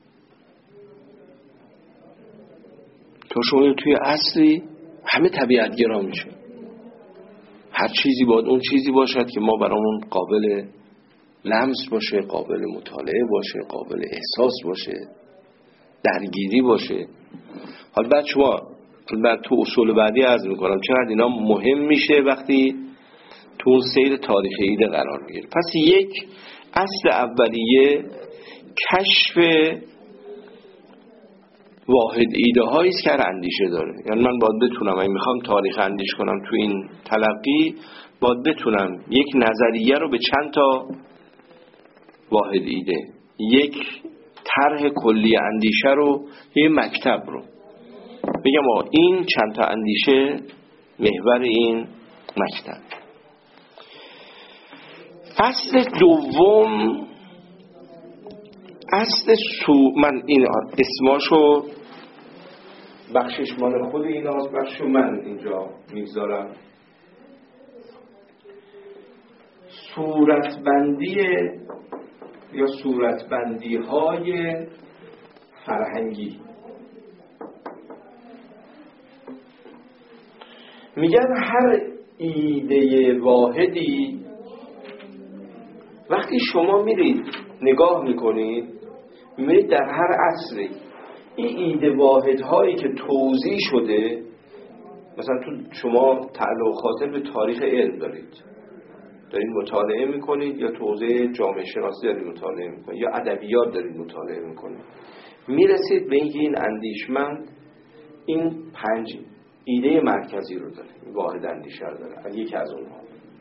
تو شما توی عصری همه طبیعت گرا میشه، هر چیزی باید اون چیزی باشد که ما برامون قابل لمس باشه، قابل مطالعه باشه، قابل احساس باشه، درگیری باشه. حالا بعد شما تو اصول بعدی عرض میکنم چقدر اینا مهم میشه وقتی تو اون سیر تاریخ ایده قرار میگیره. پس یک اصل اولیه کشف واحد ایده هایی است که هر اندیشه داره. یعنی من باید بتونم اگه میخوام تاریخ اندیش کنم تو این تلقی، باید بتونم یک نظریه رو به چند تا واحد ایده، یک طرح کلی اندیشه رو، یک مکتب رو بگم این چند تا اندیشه محور این مکتب. اصل دوم اصل من این اسماشو بخشش مال خود ایناست، بخشو من اینجا میذارم. صورتبندی یا صورتبندی های فرهنگی. میگن هر ایده واحدی وقتی شما میرید نگاه میکنید، میرید در هر عصری این ایده واحدهایی که توزیع شده، مثلا تو شما تعلق خاطر به تاریخ علم دارید مطالعه میکنید، یا تو حوزه جامعه شناسی دارید مطالعه میکنید، یا ادبیات دارید مطالعه میکنید، میرسید به اینکه این اندیشمند این 5 ایده مرکزی رو داره، واحد اندیشه رو داره، یکی از اونها.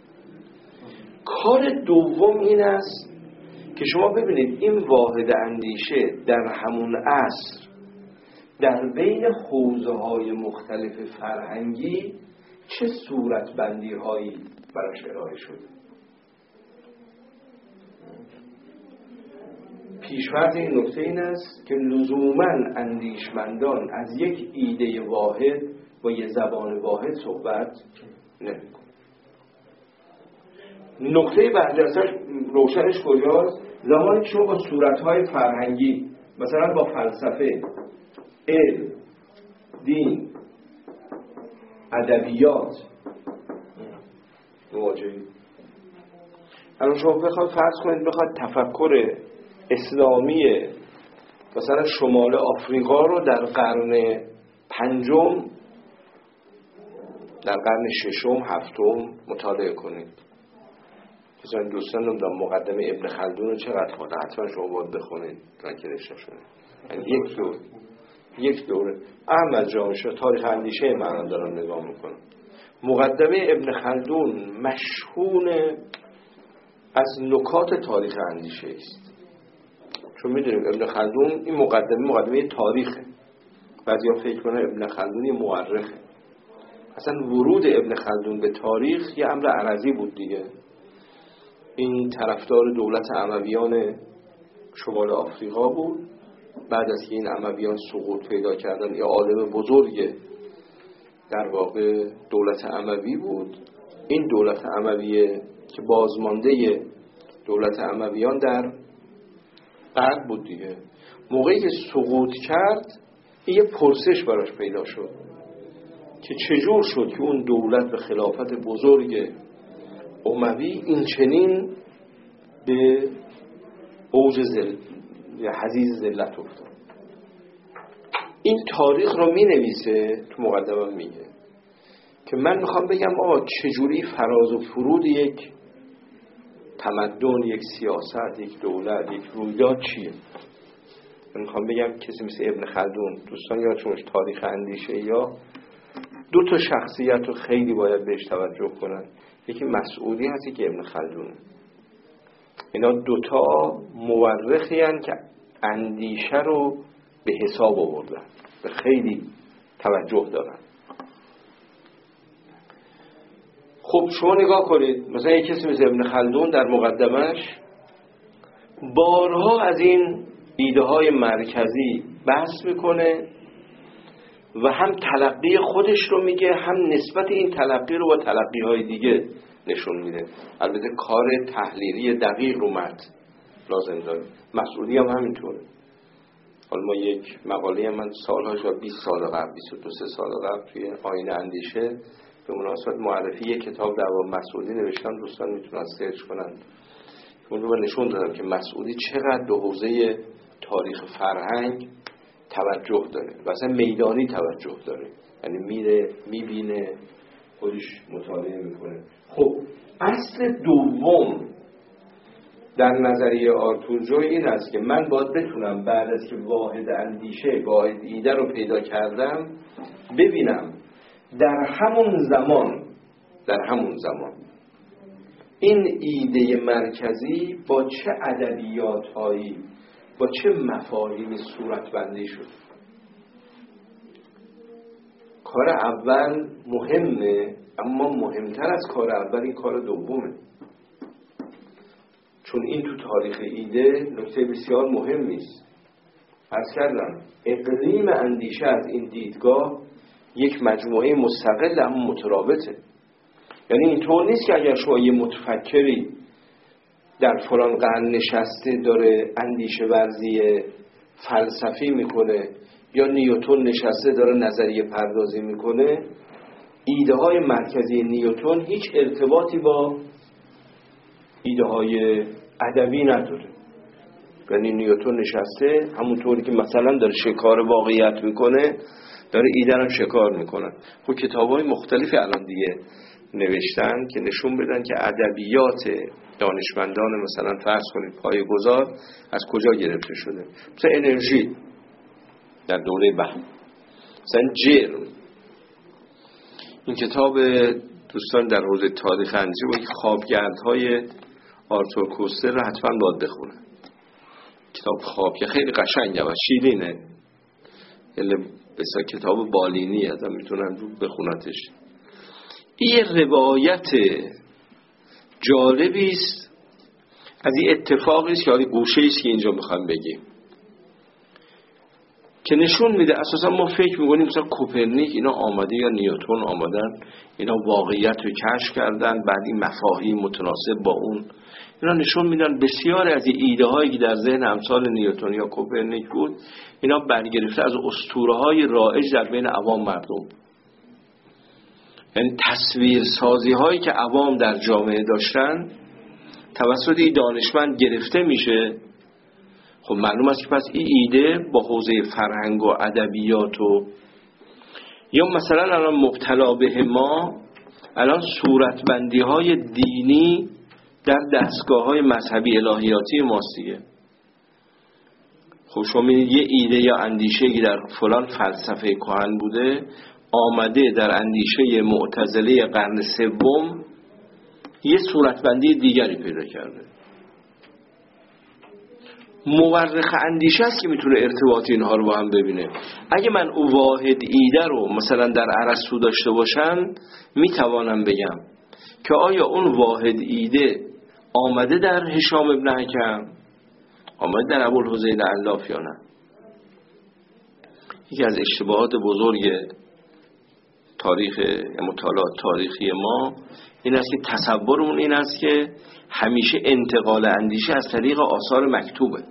کار دوم این است که شما ببینید این واحد اندیشه در همون عصر در بین حوزه‌های مختلف فرهنگی چه صورتبندی‌هایی براش ارائه شده. پیش‌فرض این نکته این است که لزوماً اندیشمندان از یک ایده واحد با یک زبان واحد صحبت نمی‌کنند. نکته برجسته‌اش روشنش کجاست؟ زمانی که شما با صورت‌های فرهنگی، مثلا با فلسفه، علم، دین، ادبیات مواجهید. الان شما بخواد فرض کنید بخواد تفکر اسلامی مثلا شمال آفریقا رو در قرن 5، در قرن 6، 7 مطالعه کنید. مثلا دوستان نمیدونم مقدمه ابن خلدون رو چقدر خونده، حتما شما باید بخونید تا که رشته شده. یعنی یک دوره احمد جان شد تاریخ اندیشه من دارم نگاه میکنم. مقدمه ابن خلدون مشهون از نکات تاریخ اندیشه است. چون میدونیم ابن خلدون این مقدمه تاریخه. بعضیا فکر کنن ابن خلدون یه مورخه. اصلا ورود ابن خلدون به تاریخ یه امر عرضی بود دیگه. این طرفدار دولت امویان شمال آفریقا بود. بعد از که این امویان سقوط پیدا کردن، یه عالم بزرگ در واقع دولت اموی بود. این دولت امویه که بازمانده دولت امویان در غرب بود دیگه، موقعی که سقوط کرد یه پرسش براش پیدا شد که چجور شد که اون دولت به خلافت بزرگ اموی این چنین به اوج یا حضیض ذلت افتاد. این تاریخ رو می نویسه تو مقدمه میگه که من میخوام بگم آقا چجوری فراز و فرود یک تمدن، یک سیاست، یک دولت، یک رویداد چیه. من میخوام بگم کسی مثل ابن خلدون، دوستان یادشونش تاریخ اندیشه، یا 2 شخصیت رو خیلی باید بهش توجه کنن. یکی مسعودی هست، یکی ابن خلدون. اینا دوتا مورخی هستند که اندیشه رو به حساب آوردن، به خیلی توجه دارن. خب شما نگاه کنید، مثلا یک کسی مثل ابن خلدون در مقدمش بارها از این ایده های مرکزی بحث میکنه و هم تلقی خودش رو میگه، هم نسبت این تلقی رو با تلقی های دیگه نشون میده. البته کار تحلیلی دقیق رو متن لازم داره. مسعودی هم همینطوره. حالا ما یک مقاله من سالها شد، 20 سال قبل، 22 سال قبل توی آینه اندیشه به مناسبت معرفی یک کتاب در باب مسعودی نوشتم، دوستان میتونن سرچ کنن. اون رو نشون دادم که مسعودی چقدر به حوزه تاریخ فرهنگ توجه داره و اصلا میدانی توجه داره، یعنی میره میبینه، خودش مطالعه میکنه. خب اصل دوم در نظریه آرتور جوی این است که من باید بتونم بعد از که واحد اندیشه، واحد ایده رو پیدا کردم، ببینم در همون زمان این ایده مرکزی با چه ادبیات‌هایی، با چه مفاهیمی صورتبندی شد. کار اول مهمه، اما مهمتر از کار اول این کار دومه، چون این تو تاریخ ایده نکته بسیار مهمی است. عرض کردم اقلیم اندیشه از این دیدگاه یک مجموعه مستقل اما مترابطه. یعنی اینطور نیست که اگر شما یه متفکری در فلان قرن نشسته داره اندیشه ورزی فلسفی میکنه یا نیوتن نشسته داره نظریه پردازی میکنه، ایده های مرکزی نیوتن هیچ ارتباطی با ایده های ادبی نداره. یعنی نیوتن نشسته همونطوری که مثلا داره شکار واقعیت میکنه، داره ایده رو شکار میکنه. خب کتاب‌های مختلفی الان دیگه نوشتن که نشون بدن که ادبیات دانشمندان مثلا فرض کنید پایه‌گذار از کجا گرفته شده. مثلا انرژی در دوره وهم، مثلا جرم. این کتاب دوستان در حوزه تاریخ اندیشه با خوابگردهای آرتور کوستر رو حتما باید بخونن. کتاب خواب که خیلی قشنگه و شیرینه، یعنی بسیار کتاب بالینی ازم میتونن بخونتش. این روایت جالبی است از این اتفاقی است که حالی گوشه است که اینجا میخوام بگیم، که نشون میده اساسا ما فکر میکنیم مثلا کوپرنیک اینا آمده یا نیوتن آمدن اینا واقعیت رو کشف کردن، بعد این مفاهیم متناسب با اون اینا نشون میدن بسیار از این ایده هایی که در ذهن امثال نیوتن یا کوپرنیک بود اینا برگرفته از اسطوره های رایج در بین عوام مردم. یعنی تصویر سازی هایی که عوام در جامعه داشتن توسط این دانشمند گرفته میشه. خب معلوم است که پس این ایده با حوزه فرهنگ و ادبیات و یا مثلا الان مبتلا به ما الان صورتبندی های دینی در دستگاه های مذهبی الهیاتی ماست دیگه. خب شما می‌بینید یه ایده یا اندیشه‌ای در فلان فلسفه کهن بوده آمده در اندیشه معتزله قرن سوم یه صورتبندی دیگری پیدا کرده. مورخ اندیشه است که میتونه ارتباط اینها رو با هم ببینه. اگه من او واحد ایده رو مثلا در ارسطو داشته باشم میتوانم بگم که آیا اون واحد ایده آمده در هشام ابن حکم، آمده در ابوالحسین علاف یا نه. یکی از اشتباهات بزرگ تاریخ مطالعات تاریخی ما این است که تصورمون این است که همیشه انتقال اندیشه از طریق آثار مکتوبه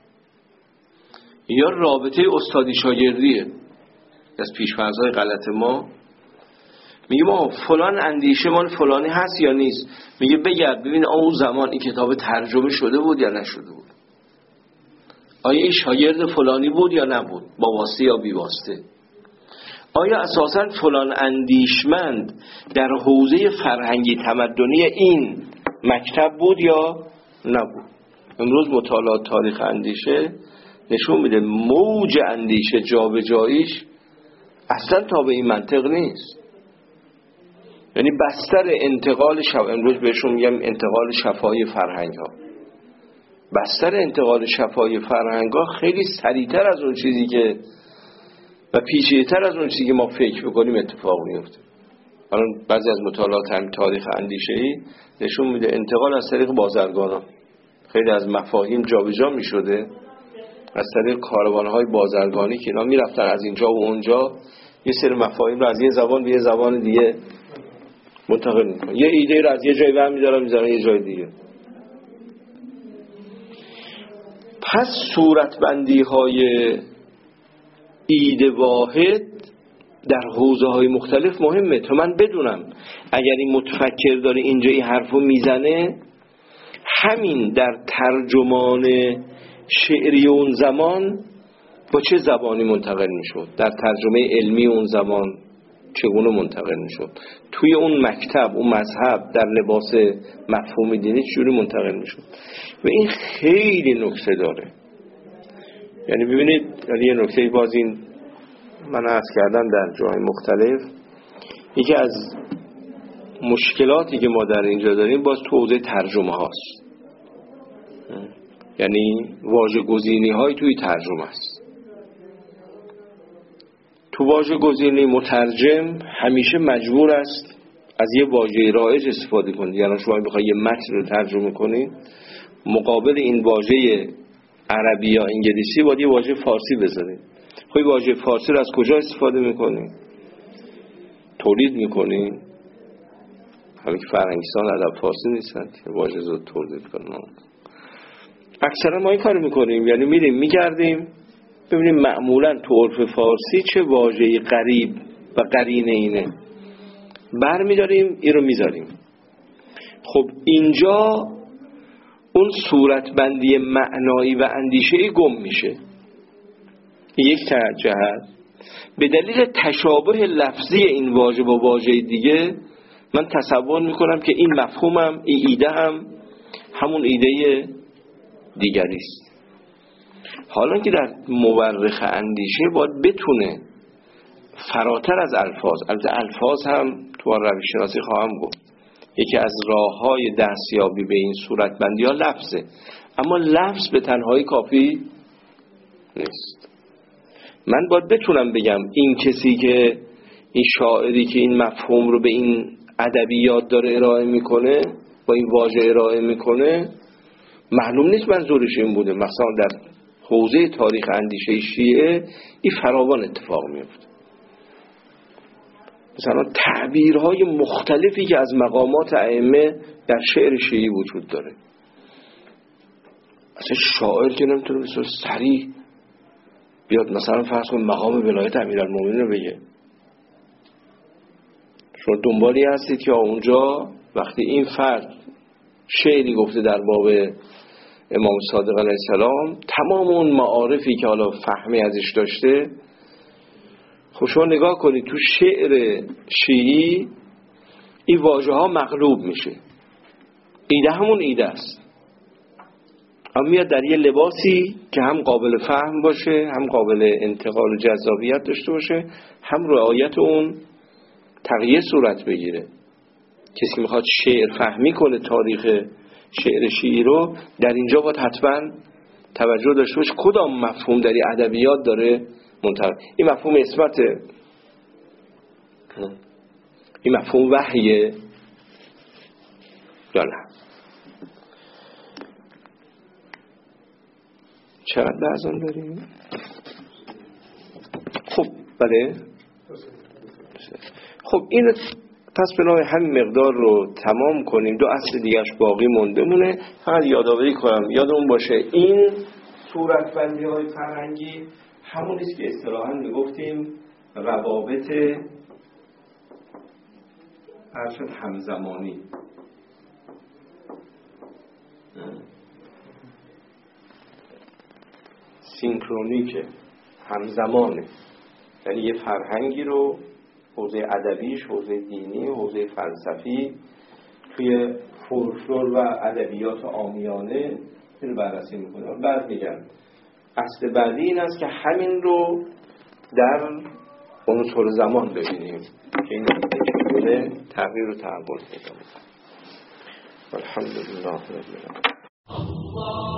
یا رابطه استادی شاگردیه. از پیش‌فرض‌های غلط ما میگه ما فلان اندیشه مال فلانی هست یا نیست، میگه بگرد ببین اون زمان این کتاب ترجمه شده بود یا نشده بود، آیا این شاگرد فلانی بود یا نبود، با واسطه یا بی واسطه، آیا اساساً فلان اندیشمند در حوزه فرهنگی تمدنی این مکتب بود یا نبود. امروز مطالعات تاریخ اندیشه نشون میده موج اندیشه جابجاییش اصلا تا به این منطق نیست. یعنی بستر انتقال امروز بهشون میگم انتقال شفاهی فرهنگ ها. بستر انتقال شفاهی فرهنگ ها خیلی سریعتر از اون چیزی که و پیچیده‌تر از اون چیزی که ما فکر میکنیم اتفاق میفته. الان بعضی از مطالعات هم تاریخ اندیشه‌ای نشون میده انتقال از طریق بازرگانان، خیلی از مفاهیم جابجا میشده از طریق کاروان‌های بازرگانی که اینا میرفتن از اینجا و اونجا یه سری مفاهیم رو از یه زبان به یه زبان دیگه منتقل میکنن. یه ایده رو از یه جایی برمی‌دارن میذارن یه جای دیگه. پس صورتبندی‌های ایده واحد در حوزه‌های مختلف مهمه تا من بدونم اگر این متفکر داره اینجا این حرفو میزنه، همین در ترجمان شعری اون زمان با چه زبانی منتقل میشد، در ترجمه علمی اون زمان چگونه منتقل میشد، توی اون مکتب اون مذهب در لباس مفهوم دینی چجوری منتقل میشد. و این خیلی نکته داره. یعنی ببینید یه نکته باز این من عرض کردم در جای مختلف، یکی از مشکلاتی که ما در اینجا داریم باز تو حوزه ترجمه هاست. یعنی واژه گزینی های توی ترجمه است. تو واژه گزینی مترجم همیشه مجبور است از یه واژه رایج استفاده کنه. یعنی شما بخواید یه متن رو ترجمه کنید، مقابل این واژه عربی یا انگلیسی باید یه واژه فارسی بذارید. خب واژه فارسی رو از کجا استفاده میکنید؟ تولید میکنید. همین که فرنگستان ادب فارسی نیستن که واژه زود تولید کنن. اکثرا ما این کارو میکنیم، یعنی میریم میگردیم ببینیم معمولا تو عرف فارسی چه واژه‌ای غریب و قرینه اینه، برمیداریم این رو میذاریم. خب اینجا اون صورتبندی معنایی و اندیشه‌ای گم میشه. یک جهت به دلیل تشابه لفظی این واژه با واژه دیگه من تصور میکنم که این مفهومم این ایده هم همون ایده دیگری است. حالا که در مورخ اندیشه باید بتونه فراتر از الفاظ، البته الفاظ هم تو روش شناسی خواهم گفت یکی از راه‌های دستیابی به این صورتبندی‌ها لفظه، اما لفظ به تنهایی کافی نیست. من باید بتونم بگم این کسی که این شاعری که این مفهوم رو به این ادبیات داره ارائه میکنه با این واژه ارائه میکنه، معلوم نیست منظورش این بوده. مثلا در حوزه تاریخ اندیشه شیعه این فراوان اتفاق میفته. مثلا تعبیرهای مختلفی که از مقامات ائمه در شعر شیعی وجود داره. اصلا شاعر که نمیتونه بسیار سریع بیاد مثلا فرض کن مقام ولایت امیرالمومنین رو بگه. شما دنبالی هستید که اونجا وقتی این فرد شعری گفته در باب امام صادق علیه السلام، تمام اون معارفی که حالا فهمی ازش داشته، خب شما نگاه کنید تو شعر شیعی این واژه ها مغلوب میشه. ایده همون ایده است، اما میاد در یه لباسی که هم قابل فهم باشه، هم قابل انتقال و جذابیت داشته باشه، هم رعایت اون تغییر صورت بگیره. کسی که میخواد شعر فهمی کنه تاریخ شعر شیعی رو، در اینجا باید حتما توجه داشته باشه کدام مفهوم در ادبیات داره منتقل. این مفهوم اسمته، این مفهوم وحیه یا نه؟ چقدر لازم داریم؟ خب بله. خب این پس بنابرای همین مقدار رو تمام کنیم. دو اصل دیگرش باقی مونده مونه. فقط یادآوری کنم یادمون باشه این صورتبندی های فرهنگی همونیست که اصطلاحاً میگفتیم روابط ارشد همزمانی، سینکرونیکه، همزمانه. یعنی یه فرهنگی رو حوزه ادبیش، حوزه دینی، حوزه فلسفی توی فولکلور و ادبیات عامیانه اینو بررسی میکنه. بعد میگم اصل بعدی این است که همین رو در عنصر زمان ببینیم که این چگونه تغییر و تحول پیدا می‌کنه. الحمدلله رب العالمین.